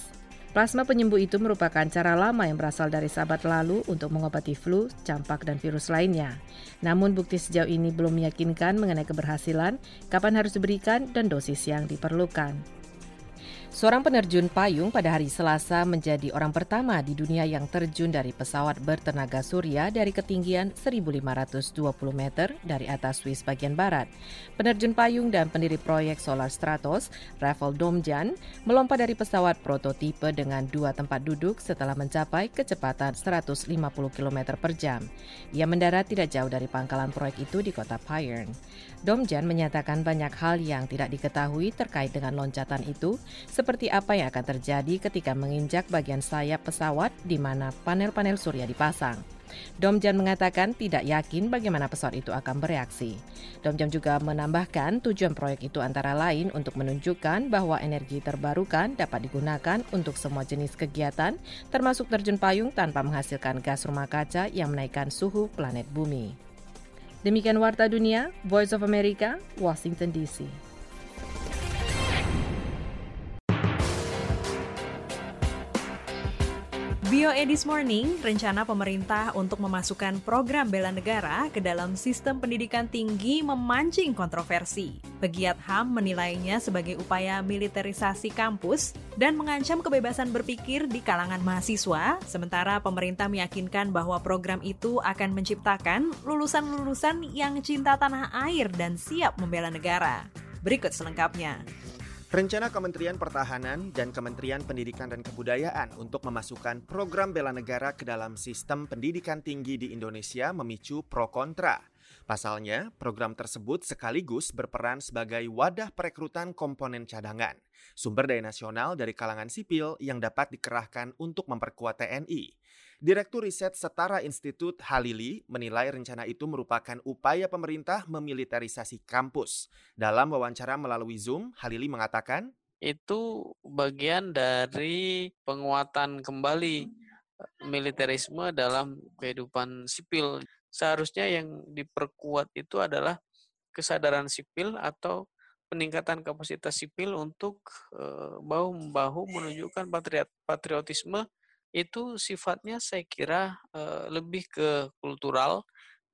Plasma penyembuh itu merupakan cara lama yang berasal dari sahabat lalu untuk mengobati flu, campak, dan virus lainnya. Namun bukti sejauh ini belum meyakinkan mengenai keberhasilan, kapan harus diberikan, dan dosis yang diperlukan. Seorang penerjun payung pada hari Selasa menjadi orang pertama di dunia yang terjun dari pesawat bertenaga surya dari ketinggian 1.520 meter dari atas Swiss bagian barat. Penerjun payung dan pendiri proyek Solar Stratos, Rafael Domjan, melompat dari pesawat prototipe dengan 2 tempat duduk setelah mencapai kecepatan 150 km per jam. Ia mendarat tidak jauh dari pangkalan proyek itu di kota Payern. Domjan menyatakan banyak hal yang tidak diketahui terkait dengan loncatan itu, seperti apa yang akan terjadi ketika menginjak bagian sayap pesawat di mana panel-panel surya dipasang. Domjan mengatakan tidak yakin bagaimana pesawat itu akan bereaksi. Domjan juga menambahkan tujuan proyek itu antara lain untuk menunjukkan bahwa energi terbarukan dapat digunakan untuk semua jenis kegiatan, termasuk terjun payung tanpa menghasilkan gas rumah kaca yang menaikkan suhu planet bumi. Demikian Warta Dunia, Voice of America, Washington DC. VOA This Morning, rencana pemerintah untuk memasukkan program bela negara ke dalam sistem pendidikan tinggi memancing kontroversi. Pegiat HAM menilainya sebagai upaya militerisasi kampus dan mengancam kebebasan berpikir di kalangan mahasiswa, sementara pemerintah meyakinkan bahwa program itu akan menciptakan lulusan-lulusan yang cinta tanah air dan siap membela negara. Berikut selengkapnya. Rencana Kementerian Pertahanan dan Kementerian Pendidikan dan Kebudayaan untuk memasukkan program bela negara ke dalam sistem pendidikan tinggi di Indonesia memicu pro kontra. Pasalnya, program tersebut sekaligus berperan sebagai wadah perekrutan komponen cadangan, sumber daya nasional dari kalangan sipil yang dapat dikerahkan untuk memperkuat TNI. Direktur Riset Setara Institut Halili menilai rencana itu merupakan upaya pemerintah memiliterisasi kampus. Dalam wawancara melalui Zoom, Halili mengatakan, itu bagian dari penguatan kembali militerisme dalam kehidupan sipil. Seharusnya yang diperkuat itu adalah kesadaran sipil atau peningkatan kapasitas sipil untuk bahu-membahu menunjukkan patriotisme. Itu sifatnya saya kira lebih ke kultural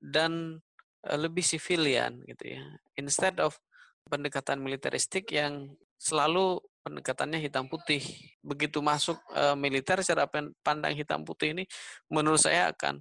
dan lebih sivilian gitu ya. Instead of pendekatan militeristik yang selalu pendekatannya hitam putih. Begitu masuk militer secara pandang hitam putih ini menurut saya akan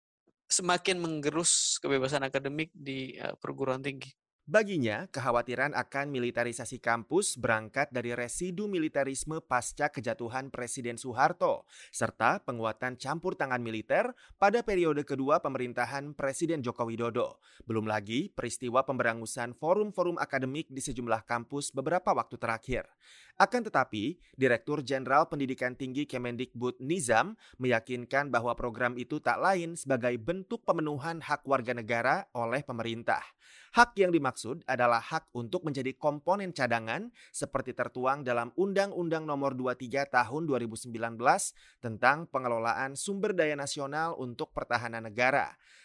semakin menggerus kebebasan akademik di perguruan tinggi. Baginya, kekhawatiran akan militerisasi kampus berangkat dari residu militerisme pasca kejatuhan Presiden Soeharto, serta penguatan campur tangan militer pada periode kedua pemerintahan Presiden Joko Widodo. Belum lagi peristiwa pemberangusan forum-forum akademik di sejumlah kampus beberapa waktu terakhir. Akan tetapi, Direktur Jenderal Pendidikan Tinggi Kemendikbud Nizam meyakinkan bahwa program itu tak lain sebagai bentuk pemenuhan hak warga negara oleh pemerintah. Hak yang dimaksud adalah hak untuk menjadi komponen cadangan seperti tertuang dalam Undang-Undang Nomor 23 Tahun 2019 tentang pengelolaan sumber daya nasional untuk pertahanan negara.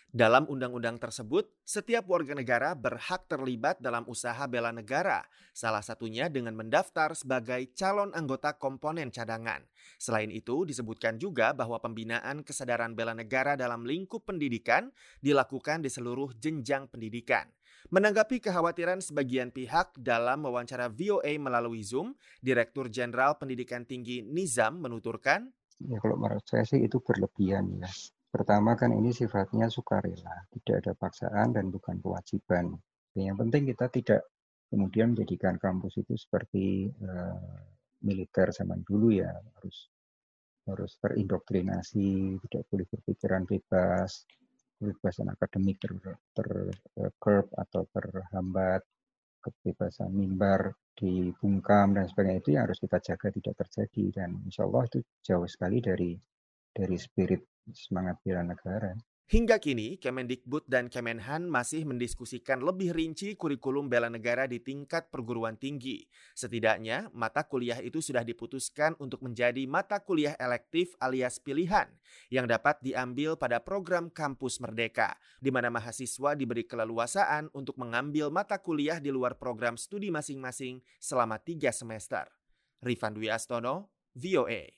Dalam undang-undang tersebut, setiap warga negara berhak terlibat dalam usaha bela negara, salah satunya dengan mendaftar sebagai calon anggota komponen cadangan. Selain itu, disebutkan juga bahwa pembinaan kesadaran bela negara dalam lingkup pendidikan dilakukan di seluruh jenjang pendidikan. Menanggapi kekhawatiran sebagian pihak dalam wawancara VOA melalui Zoom, Direktur Jenderal Pendidikan Tinggi Nizam menuturkan, ya kalau menurut saya sih itu berlebihan ya. Pertama kan ini sifatnya sukarela, tidak ada paksaan dan bukan kewajiban. Yang penting kita tidak kemudian menjadikan kampus itu seperti militer zaman dulu ya, harus terindoktrinasi, tidak boleh berpikiran bebas, kebebasan akademik tercurb atau terhambat, kebebasan mimbar dibungkam dan sebagainya, itu yang harus kita jaga tidak terjadi, dan insya Allah itu jauh sekali dari spirit semangat bela negara. Hingga kini, Kemendikbud dan Kemenhan masih mendiskusikan lebih rinci kurikulum bela negara di tingkat perguruan tinggi. Setidaknya, mata kuliah itu sudah diputuskan untuk menjadi mata kuliah elektif alias pilihan yang dapat diambil pada program Kampus Merdeka, di mana mahasiswa diberi keleluasaan untuk mengambil mata kuliah di luar program studi masing-masing selama 3 semester. Rifan Dwi Astono, VOA.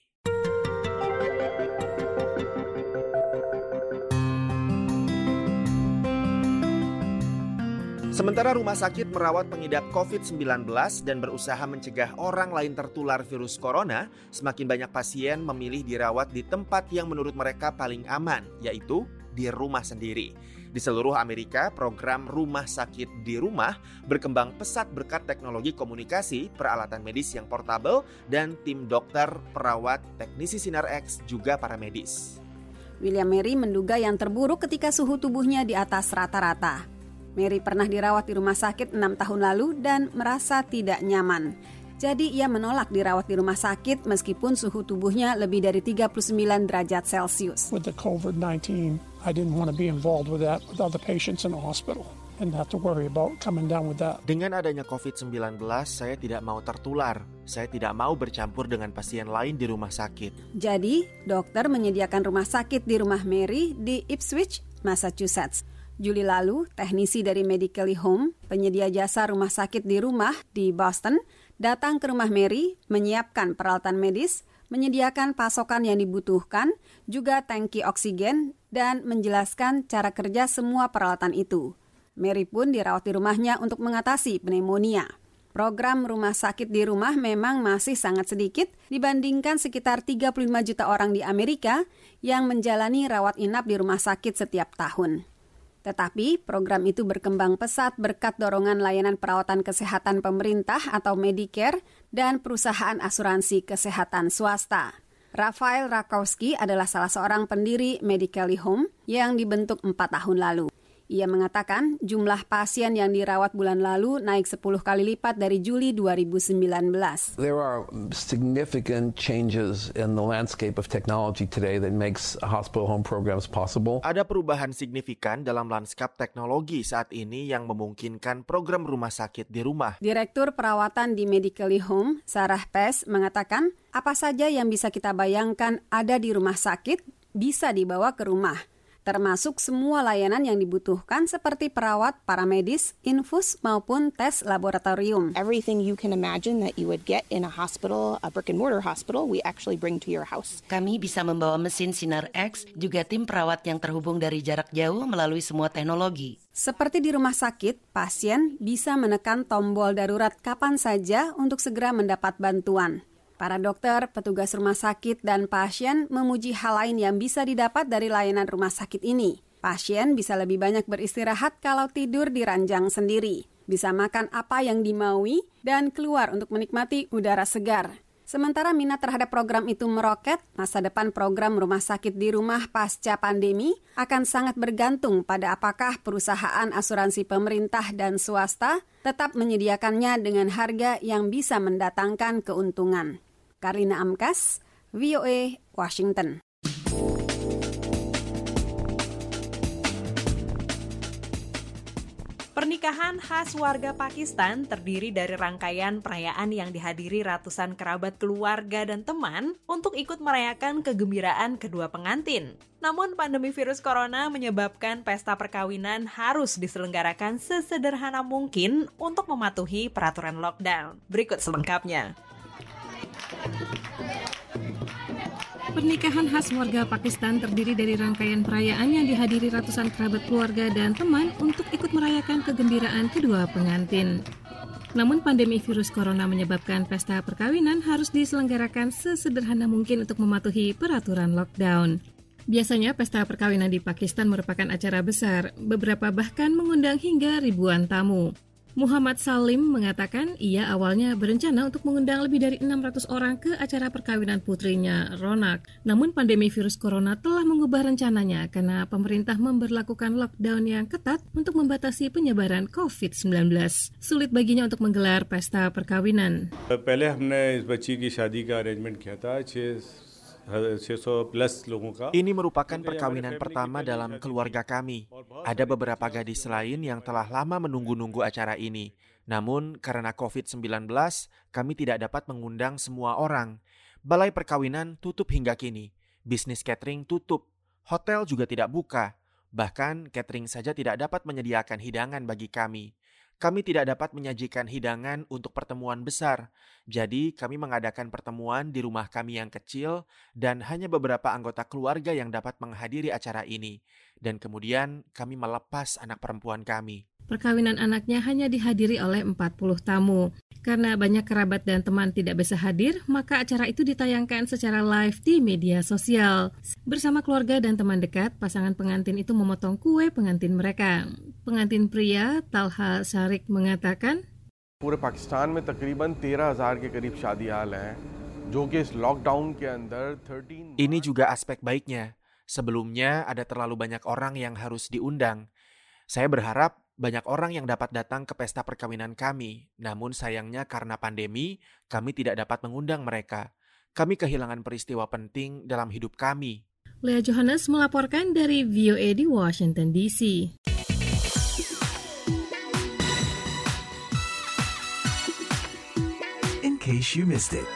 Sementara rumah sakit merawat pengidap COVID-19 dan berusaha mencegah orang lain tertular virus corona, semakin banyak pasien memilih dirawat di tempat yang menurut mereka paling aman, yaitu di rumah sendiri. Di seluruh Amerika, program rumah sakit di rumah berkembang pesat berkat teknologi komunikasi, peralatan medis yang portabel, dan tim dokter, perawat, teknisi sinar X, juga para medis. William Mary menduga yang terburuk ketika suhu tubuhnya di atas rata-rata. Mary pernah dirawat di rumah sakit 6 tahun lalu dan merasa tidak nyaman. Jadi ia menolak dirawat di rumah sakit meskipun suhu tubuhnya lebih dari 39 derajat Celcius. With the COVID-19, I didn't want to be involved with that with other patients in the hospital and have to worry about coming down with that. Dengan adanya COVID-19, saya tidak mau tertular. Saya tidak mau bercampur dengan pasien lain di rumah sakit. Jadi, dokter menyediakan rumah sakit di rumah Mary di Ipswich, Massachusetts. Juli lalu, teknisi dari Medically Home, penyedia jasa rumah sakit di rumah di Boston, datang ke rumah Mary, menyiapkan peralatan medis, menyediakan pasokan yang dibutuhkan, juga tangki oksigen, dan menjelaskan cara kerja semua peralatan itu. Mary pun dirawat di rumahnya untuk mengatasi pneumonia. Program rumah sakit di rumah memang masih sangat sedikit dibandingkan sekitar 35 juta orang di Amerika yang menjalani rawat inap di rumah sakit setiap tahun. Tetapi program itu berkembang pesat berkat dorongan layanan perawatan kesehatan pemerintah atau Medicare dan perusahaan asuransi kesehatan swasta. Rafael Rakowski adalah salah seorang pendiri Medically Home yang dibentuk 4 tahun lalu. Ia mengatakan jumlah pasien yang dirawat bulan lalu naik 10 kali lipat dari Juli 2019. There are significant changes in the landscape of technology today that makes hospital home programs possible. Ada perubahan signifikan dalam lanskap teknologi saat ini yang memungkinkan program rumah sakit di rumah. Direktur perawatan di Medically Home, Sarah Pes, mengatakan apa saja yang bisa kita bayangkan ada di rumah sakit bisa dibawa ke rumah. Termasuk semua layanan yang dibutuhkan seperti perawat, paramedis, infus maupun tes laboratorium. Everything you can imagine that you would get in a hospital, a brick and mortar hospital, we actually bring to your house. Kami bisa membawa mesin sinar X, juga tim perawat yang terhubung dari jarak jauh melalui semua teknologi. Seperti di rumah sakit, pasien bisa menekan tombol darurat kapan saja untuk segera mendapat bantuan. Para dokter, petugas rumah sakit, dan pasien memuji hal lain yang bisa didapat dari layanan rumah sakit ini. Pasien bisa lebih banyak beristirahat kalau tidur di ranjang sendiri, bisa makan apa yang dimaui, dan keluar untuk menikmati udara segar. Sementara minat terhadap program itu meroket, masa depan program rumah sakit di rumah pasca pandemi akan sangat bergantung pada apakah perusahaan asuransi pemerintah dan swasta tetap menyediakannya dengan harga yang bisa mendatangkan keuntungan. Karina Amkas, VOA, Washington. Pernikahan Pernikahan khas warga Pakistan terdiri dari rangkaian perayaan yang dihadiri ratusan kerabat keluarga dan teman untuk ikut merayakan kegembiraan kedua pengantin. Namun pandemi virus corona menyebabkan pesta perkawinan harus diselenggarakan sesederhana mungkin untuk mematuhi peraturan lockdown. Berikut selengkapnya. Pernikahan khas warga Pakistan terdiri dari rangkaian perayaan yang dihadiri ratusan kerabat keluarga dan teman untuk ikut merayakan kegembiraan kedua pengantin. Namun pandemi virus corona menyebabkan pesta perkawinan harus diselenggarakan sesederhana mungkin untuk mematuhi peraturan lockdown. Biasanya pesta perkawinan di Pakistan merupakan acara besar, beberapa bahkan mengundang hingga ribuan tamu. Muhammad Salim mengatakan ia awalnya berencana untuk mengundang lebih dari 600 orang ke acara perkawinan putrinya, Ronak. Namun pandemi virus corona telah mengubah rencananya karena pemerintah memberlakukan lockdown yang ketat untuk membatasi penyebaran COVID-19. Sulit baginya untuk menggelar pesta perkawinan. Pehle humne is bachchi ki shaadi ka arrangement kiya tha. 600 plus logon ka. Ini merupakan perkawinan pertama dalam keluarga kami. Ada beberapa gadis lain yang telah lama menunggu-nunggu acara ini. Namun karena COVID-19, kami tidak dapat mengundang semua orang. Balai perkawinan tutup hingga kini. Bisnis catering tutup. Hotel juga tidak buka. Bahkan catering saja tidak dapat menyediakan hidangan bagi kami. Kami tidak dapat menyajikan hidangan untuk pertemuan besar. Jadi kami mengadakan pertemuan di rumah kami yang kecil dan hanya beberapa anggota keluarga yang dapat menghadiri acara ini. Dan kemudian kami melepas anak perempuan kami. Perkawinan anaknya hanya dihadiri oleh 40 tamu. Karena banyak kerabat dan teman tidak bisa hadir, maka acara itu ditayangkan secara live di media sosial. Bersama keluarga dan teman dekat, pasangan pengantin itu memotong kue pengantin mereka. Pengantin pria, Talha Sharik, mengatakan, पूरे पाकिस्तान में तकरीबन 13,000 के करीब शादी हाल हैं, जो कि इस लॉकडाउन के अंदर 13. Ini juga aspek baiknya. Sebelumnya ada terlalu banyak orang yang harus diundang. Saya berharap banyak orang yang dapat datang ke pesta perkawinan kami. Namun sayangnya karena pandemi, kami tidak dapat mengundang mereka. Kami kehilangan peristiwa penting dalam hidup kami. Lea Johannes melaporkan dari VOA di Washington, D.C. In case you missed it.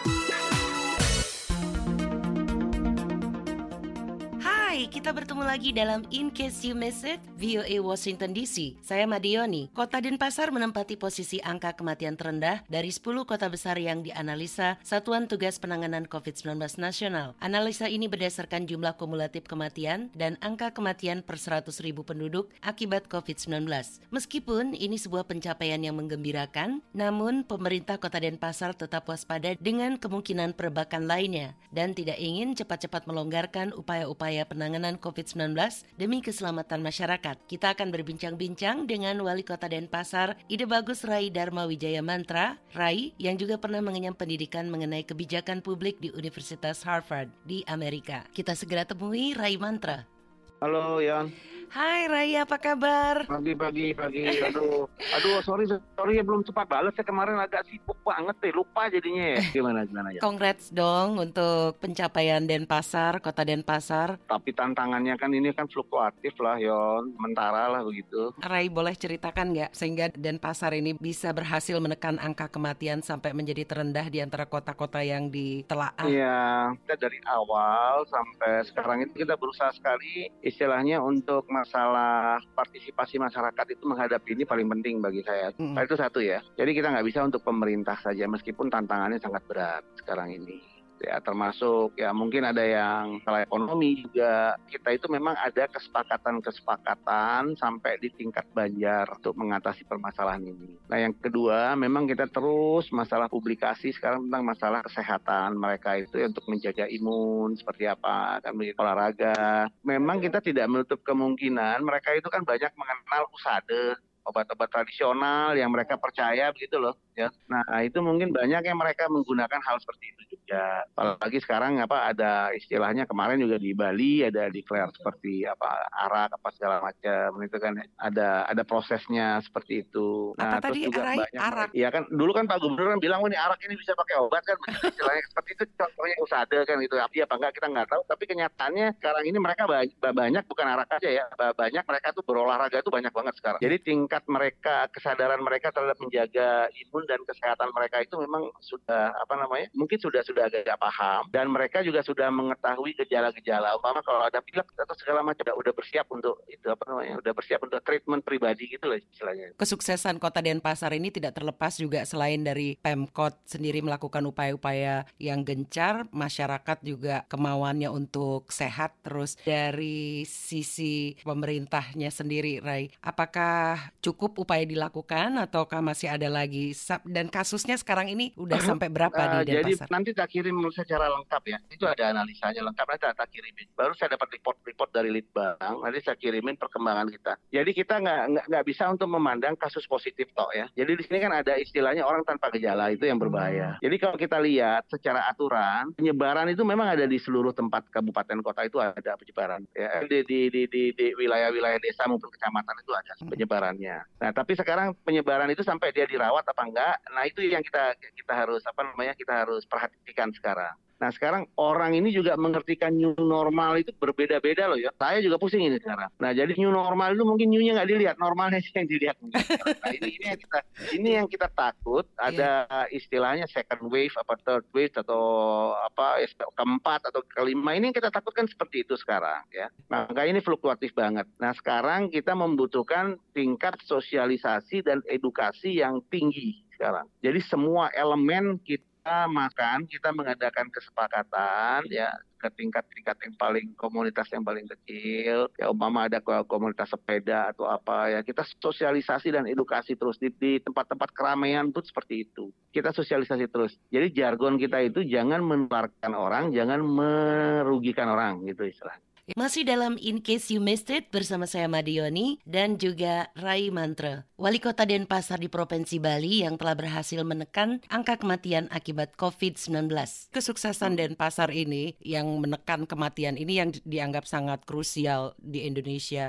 Kita bertemu lagi dalam In Case You Missed It, VOA Washington DC. Saya Madioni. Kota Denpasar menempati posisi angka kematian terendah dari 10 kota besar yang dianalisa Satuan Tugas Penanganan COVID-19 Nasional. Analisa ini berdasarkan jumlah kumulatif kematian dan angka kematian per 100.000 penduduk akibat COVID-19. Meskipun ini sebuah pencapaian yang menggembirakan, namun pemerintah Kota Denpasar tetap waspada dengan kemungkinan perebakan lainnya dan tidak ingin cepat-cepat melonggarkan upaya-upaya penanganan COVID-19 demi keselamatan masyarakat. Kita akan berbincang-bincang dengan Wali Kota Denpasar, Ide Bagus Rai Dharma Wijaya Mantra, Rai yang juga pernah mengenyam pendidikan mengenai kebijakan publik di Universitas Harvard di Amerika. Kita segera temui Rai Mantra. Halo Yan. Hai Rai, apa kabar? Pagi. Aduh, sorry ya belum cepat balas. Saya kemarin agak sibuk banget deh, lupa jadinya ya. Gimana ya? Congrats dong untuk pencapaian Denpasar, Kota Denpasar. Tapi tantangannya kan ini kan fluktuatif lah Yon, sementara lah begitu. Rai boleh ceritakan nggak sehingga Denpasar ini bisa berhasil menekan angka kematian sampai menjadi terendah di antara kota-kota yang ditelaah? Iya, kita dari awal sampai sekarang itu kita berusaha sekali istilahnya untuk masalah partisipasi masyarakat itu menghadapi ini paling penting bagi saya. Nah, itu satu ya. Jadi kita nggak bisa untuk pemerintah saja meskipun tantangannya sangat berat sekarang ini. Ya termasuk ya mungkin ada yang salah ekonomi juga. Kita itu memang ada kesepakatan sampai di tingkat Banjar untuk mengatasi permasalahan ini. Nah yang kedua memang kita terus masalah publikasi sekarang tentang masalah kesehatan mereka itu untuk menjaga imun seperti apa kan olahraga. Memang kita tidak menutup kemungkinan mereka itu kan banyak mengenal USADE, obat-obat tradisional yang mereka percaya begitu loh ya. Nah itu mungkin banyak yang mereka menggunakan hal seperti itu juga. juga. Apalagi sekarang ada istilahnya kemarin juga di Bali ada declare seperti arak segala macam, itu kan ada prosesnya seperti itu. Nah, apa tadi terus juga banyak arak? Iya kan dulu kan Pak Gubernur kan bilang ini arak ini bisa pakai obat kan, istilahnya seperti itu, contohnya usada kan gitu. Apa enggak kita nggak tahu, tapi kenyataannya sekarang ini mereka banyak bukan arak aja ya, banyak mereka tuh berolahraga itu banyak banget sekarang. Jadi tingkat mereka, kesadaran mereka terhadap menjaga imun dan kesehatan mereka itu memang sudah mungkin sudah agak paham, dan mereka juga sudah mengetahui gejala-gejala. Umpama kalau ada pilek atau segala macam udah bersiap untuk itu udah bersiap untuk treatment pribadi gitu lah istilahnya. Kesuksesan Kota Denpasar ini tidak terlepas juga selain dari Pemkot sendiri melakukan upaya-upaya yang gencar, masyarakat juga kemauannya untuk sehat, terus dari sisi pemerintahnya sendiri, Rai, apakah cukup upaya dilakukan ataukah masih ada lagi? Dan kasusnya sekarang ini udah sampai berapa di Denpasar? Jadi nanti tak kirim secara lengkap ya, itu ada analisanya lengkap, nanti tak kirimin. Baru saya dapat report dari Litbang, nanti saya kirimin perkembangan kita. Jadi kita nggak bisa untuk memandang kasus positif toh ya. Jadi di sini kan ada istilahnya orang tanpa gejala, itu yang berbahaya. Jadi kalau kita lihat secara aturan, penyebaran itu memang ada di seluruh tempat kabupaten kota itu ada penyebaran. Ya, di wilayah-wilayah desa maupun kecamatan itu ada penyebarannya. Nah, tapi sekarang penyebaran itu sampai dia dirawat apa enggak? Nah, itu yang kita harus kita harus perhatikan sekarang. Nah, sekarang orang ini juga mengertikan new normal itu berbeda-beda loh ya. Saya juga pusing ini sekarang. Nah, jadi new normal itu mungkin new-nya nggak dilihat, normalnya sih yang dilihat. Nah, ini yang kita takut ada istilahnya second wave, third wave atau keempat atau kelima, ini yang kita takutkan seperti itu sekarang ya. Maka ini fluktuatif banget. Nah, sekarang kita membutuhkan tingkat sosialisasi dan edukasi yang tinggi sekarang. Jadi semua elemen kita mengadakan kesepakatan ya ke tingkat-tingkat yang paling, komunitas yang paling kecil ya, umpama ada komunitas sepeda atau apa ya, kita sosialisasi dan edukasi terus di tempat-tempat keramaian pun seperti itu, kita sosialisasi terus. Jadi jargon kita itu jangan menularkan orang, jangan merugikan orang gitu istilahnya. Masih dalam In Case You Missed It bersama saya Madioni dan juga Rai Mantra, Wali Kota Denpasar di Provinsi Bali yang telah berhasil menekan angka kematian akibat COVID-19. Kesuksesan Denpasar ini yang menekan kematian ini yang dianggap sangat krusial di Indonesia.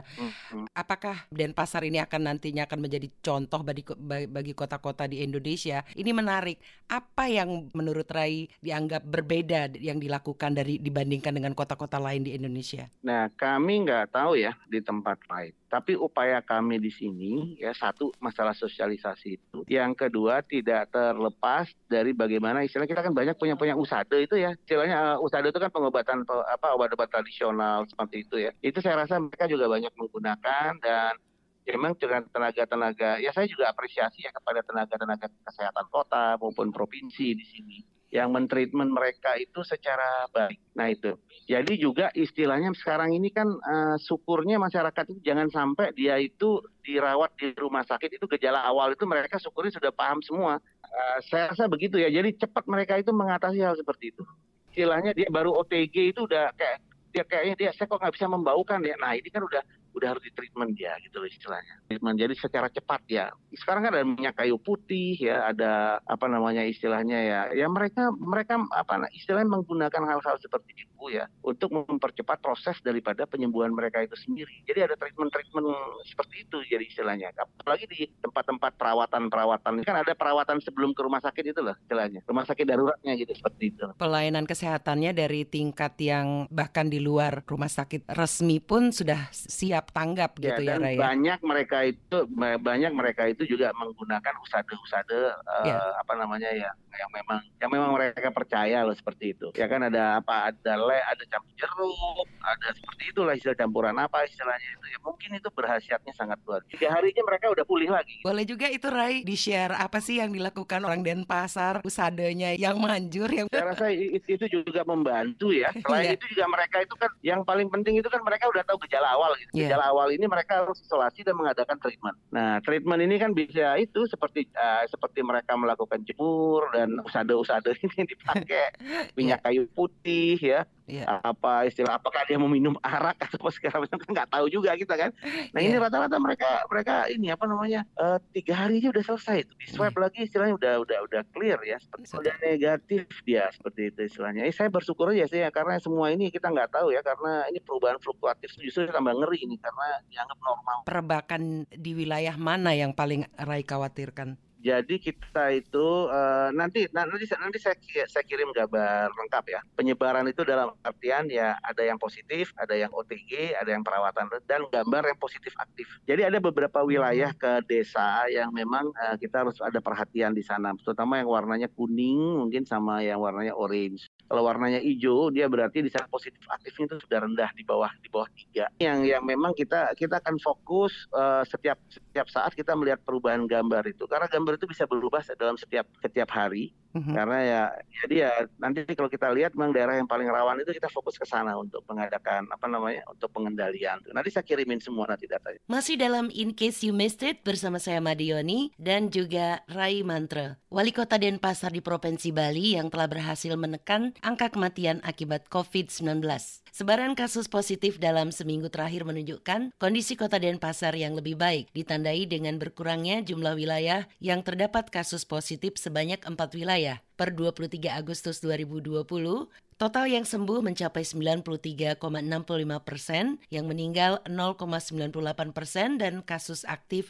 Apakah Denpasar ini nantinya akan menjadi contoh bagi kota-kota di Indonesia? Ini menarik. Apa yang menurut Rai dianggap berbeda yang dilakukan dibandingkan dengan kota-kota lain di Indonesia? Nah, kami nggak tahu ya di tempat lain. Tapi upaya kami di sini ya, satu, masalah sosialisasi itu. Yang kedua, tidak terlepas dari bagaimana istilahnya kita kan banyak punya usada itu ya. Istilahnya usada itu kan pengobatan obat-obat tradisional seperti itu ya. Itu saya rasa mereka juga banyak menggunakan, dan memang dengan tenaga-tenaga, ya saya juga apresiasi ya kepada tenaga-tenaga kesehatan kota maupun provinsi di sini yang mentreatment mereka itu secara baik. Nah itu. Jadi juga istilahnya sekarang ini kan syukurnya masyarakat itu jangan sampai dia itu dirawat di rumah sakit itu gejala awal itu mereka syukurnya sudah paham semua. Saya rasa begitu ya. Jadi cepat mereka itu mengatasi hal seperti itu. Istilahnya dia baru OTG itu udah kayaknya saya kok nggak bisa membaukan ya. Nah ini kan udah harus ditreatment dia gitu loh istilahnya. Treatment jadi secara cepat ya. Sekarang kan ada minyak kayu putih ya, ada istilahnya ya. Ya mereka istilahnya menggunakan hal-hal seperti itu ya untuk mempercepat proses daripada penyembuhan mereka itu sendiri. Jadi ada treatment seperti itu jadi istilahnya. Apalagi di tempat-tempat perawatan kan ada perawatan sebelum ke rumah sakit itu loh istilahnya. Rumah sakit daruratnya gitu seperti itu. Pelayanan kesehatannya dari tingkat yang bahkan di luar rumah sakit resmi pun sudah siap tanggap gitu ya, Ray. Banyak mereka itu juga menggunakan usada-usada yang memang mereka percaya loh seperti itu. Ya kan ada campur jeruk, ada seperti itulah istilah campuran istilahnya itu. Ya mungkin itu berkhasiatnya sangat luar. 3 harinya mereka udah pulih lagi. Boleh juga itu Ray di-share apa sih yang dilakukan orang Denpasar, usadanya yang manjur yang saya rasa itu juga membantu ya. Selain itu juga mereka itu kan yang paling penting itu kan mereka udah tahu gejala awal gitu. Gejala awal ini mereka harus isolasi dan mengadakan treatment. Nah, treatment ini kan bisa itu seperti mereka melakukan jemur dan usada-usada ini dipakai minyak kayu putih ya. Apa istilah, apakah dia mau minum arak atau apa segala macam, kan nggak tahu juga kita kan. Nah ini rata-rata mereka ini 3 hari aja udah selesai itu. Di swab lagi istilahnya udah clear ya, udah negatif dia seperti itu istilahnya. Saya bersyukur aja sih ya, karena semua ini kita nggak tahu ya, karena ini perubahan fluktuatif justru tambah ngeri ini karena dianggap normal. Perebakan di wilayah mana yang paling Rai khawatirkan? Jadi kita itu nanti saya kirim gambar lengkap ya. Penyebaran itu dalam artian ya ada yang positif, ada yang OTG, ada yang perawatan dan gambar yang positif aktif. Jadi ada beberapa wilayah ke desa yang memang kita harus ada perhatian di sana, terutama yang warnanya kuning mungkin sama yang warnanya orange. Kalau warnanya hijau dia berarti di sana positif aktifnya itu sudah rendah di bawah 3. Yang memang kita akan fokus setiap saat kita melihat perubahan gambar itu, karena gambar itu bisa berubah dalam setiap hari. Karena jadi nanti kalau kita lihat memang daerah yang paling rawan itu kita fokus ke sana untuk mengadakan untuk pengendalian. Nanti saya kirimin semua nanti datanya. Masih dalam In Case You Missed It bersama saya Madioni dan juga Rai Mantra, Wali Kota Denpasar di Provinsi Bali yang telah berhasil menekan angka kematian akibat COVID-19. Sebaran kasus positif dalam seminggu terakhir menunjukkan kondisi Kota Denpasar yang lebih baik, ditandai dengan berkurangnya jumlah wilayah yang terdapat kasus positif sebanyak 4 wilayah. Per 23 Agustus 2020, total yang sembuh mencapai 93,65%, yang meninggal 0,98% dan kasus aktif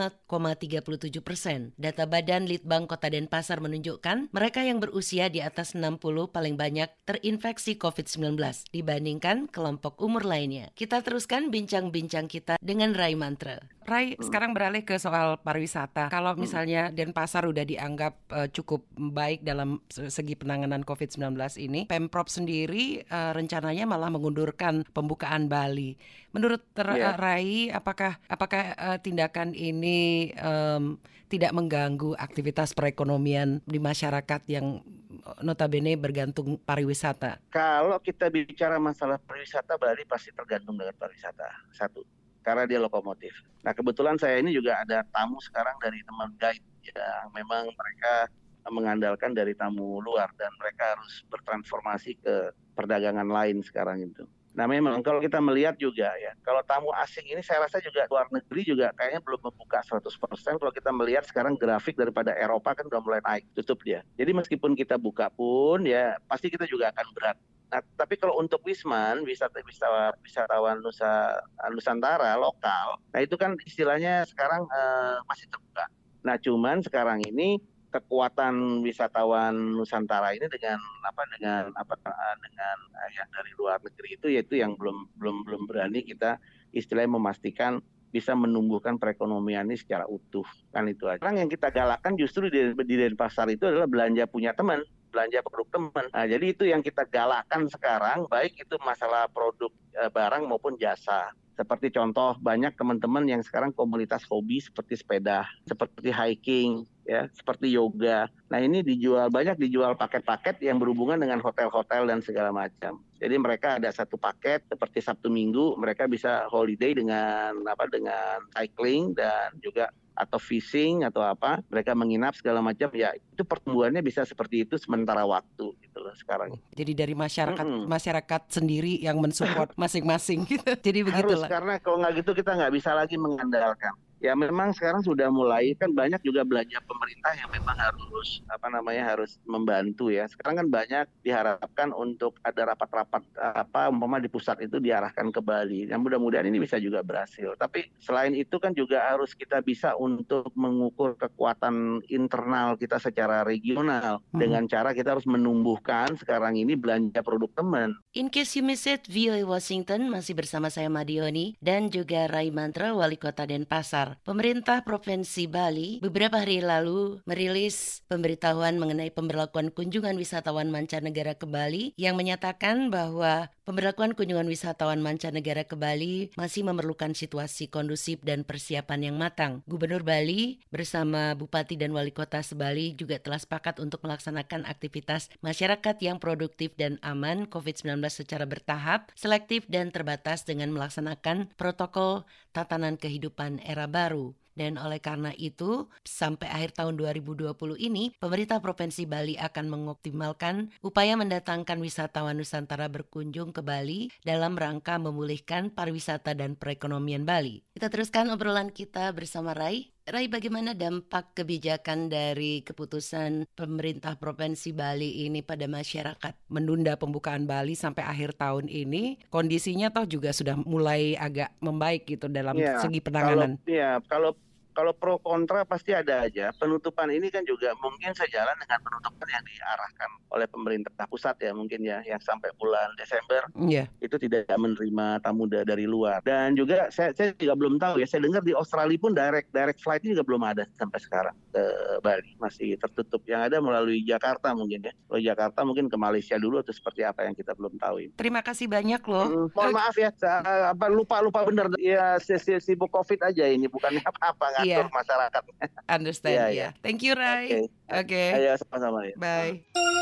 5,37%. Data Badan Litbang Kota Denpasar menunjukkan mereka yang berusia di atas 60 paling banyak terinfeksi COVID-19 dibandingkan kelompok umur lainnya. Kita teruskan bincang-bincang kita dengan Rai Mantra. Rai, sekarang beralih ke soal pariwisata. Kalau misalnya Denpasar udah dianggap cukup baik dalam segi penanganan COVID-19 ini, Pemprov sendiri rencananya malah mengundurkan pembukaan Bali. Menurut Rai, apakah tindakan ini tidak mengganggu aktivitas perekonomian di masyarakat yang notabene bergantung pariwisata? Kalau kita bicara masalah pariwisata, Bali pasti tergantung dengan pariwisata. Satu, karena dia lokomotif. Nah kebetulan saya ini juga ada tamu sekarang dari teman guide yang memang mereka mengandalkan dari tamu luar dan mereka harus bertransformasi ke perdagangan lain sekarang itu. Nah memang kalau kita melihat juga ya, kalau tamu asing ini saya rasa juga luar negeri juga kayaknya belum membuka 100%. Kalau kita melihat sekarang grafik daripada Eropa kan udah mulai naik, tutup dia. Jadi meskipun kita buka pun ya pasti kita juga akan berat. Nah, tapi kalau untuk Wisman, wisatawan Nusantara lokal, nah itu kan istilahnya sekarang masih terbuka. Nah, cuman sekarang ini kekuatan wisatawan Nusantara ini dengan yang dari luar negeri itu yaitu yang belum berani kita istilahnya memastikan bisa menumbuhkan perekonomian ini secara utuh, kan itu aja. Sekarang yang kita galakkan justru di Denpasar itu adalah belanja punya teman, belanja produk teman. Nah, jadi itu yang kita galakkan sekarang, baik itu masalah produk barang maupun jasa. Seperti contoh banyak teman-teman yang sekarang komunitas hobi seperti sepeda, seperti hiking, ya, seperti yoga. Nah ini banyak dijual paket-paket yang berhubungan dengan hotel-hotel dan segala macam. Jadi mereka ada satu paket seperti Sabtu Minggu mereka bisa holiday dengan cycling dan juga atau fishing atau apa, mereka menginap segala macam, ya itu pertumbuhannya bisa seperti itu sementara waktu gitu loh sekarang. Jadi dari masyarakat sendiri yang mensupport masing-masing gitu. Jadi begitulah. Harus, karena kalau nggak gitu kita nggak bisa lagi mengandalkan. Ya memang sekarang sudah mulai kan banyak juga belanja pemerintah yang memang harus membantu ya. Sekarang kan banyak diharapkan untuk ada rapat-rapat umpama di pusat itu diarahkan ke Bali. Yang mudah-mudahan ini bisa juga berhasil. Tapi selain itu kan juga harus kita bisa untuk mengukur kekuatan internal kita secara regional dengan cara kita harus menumbuhkan sekarang ini belanja produk teman. In Case You Missed It, VOA Washington masih bersama saya Madioni dan juga Rai Mantra, Wali Kota Denpasar. Pemerintah Provinsi Bali beberapa hari lalu merilis pemberitahuan mengenai pemberlakuan kunjungan wisatawan mancanegara ke Bali yang menyatakan bahwa pemberlakuan kunjungan wisatawan mancanegara ke Bali masih memerlukan situasi kondusif dan persiapan yang matang. Gubernur Bali bersama Bupati dan Wali Kota Sebali juga telah sepakat untuk melaksanakan aktivitas masyarakat yang produktif dan aman COVID-19 secara bertahap, selektif dan terbatas dengan melaksanakan protokol tatanan kehidupan era baru. Dan oleh karena itu, sampai akhir tahun 2020 ini, pemerintah Provinsi Bali akan mengoptimalkan upaya mendatangkan wisatawan Nusantara berkunjung ke Bali dalam rangka memulihkan pariwisata dan perekonomian Bali. Kita teruskan obrolan kita bersama Rai. Rai, bagaimana dampak kebijakan dari keputusan pemerintah Provinsi Bali ini pada masyarakat menunda pembukaan Bali sampai akhir tahun ini? Kondisinya toh juga sudah mulai agak membaik gitu dalam segi penanganan. Kalau pro kontra pasti ada aja. Penutupan ini kan juga mungkin sejalan dengan penutupan yang diarahkan oleh pemerintah pusat ya mungkin ya, yang sampai bulan Desember itu tidak menerima tamu dari luar. Dan juga saya juga belum tahu ya, saya dengar di Australia pun direct flight juga belum ada sampai sekarang ke Bali, masih tertutup. Yang ada melalui Jakarta mungkin ya. Kalau Jakarta mungkin ke Malaysia dulu atau seperti apa yang kita belum tahu. Terima kasih banyak loh. Mohon maaf ya, lupa bener ya, sibuk COVID aja ini, bukannya apa-apa. Masyarakat. Understand, Thank you, Rai. Oke. Ayo, sama-sama ya. Bye.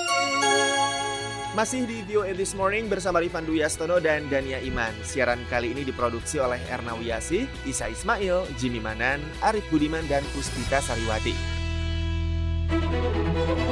Masih di VOA This Morning bersama Rifan Dwi Yastono dan Dania Iman. Siaran kali ini diproduksi oleh Erna Wiyasi, Isa Ismail, Jimmy Manan, Arif Budiman, dan Puspita Sariwati.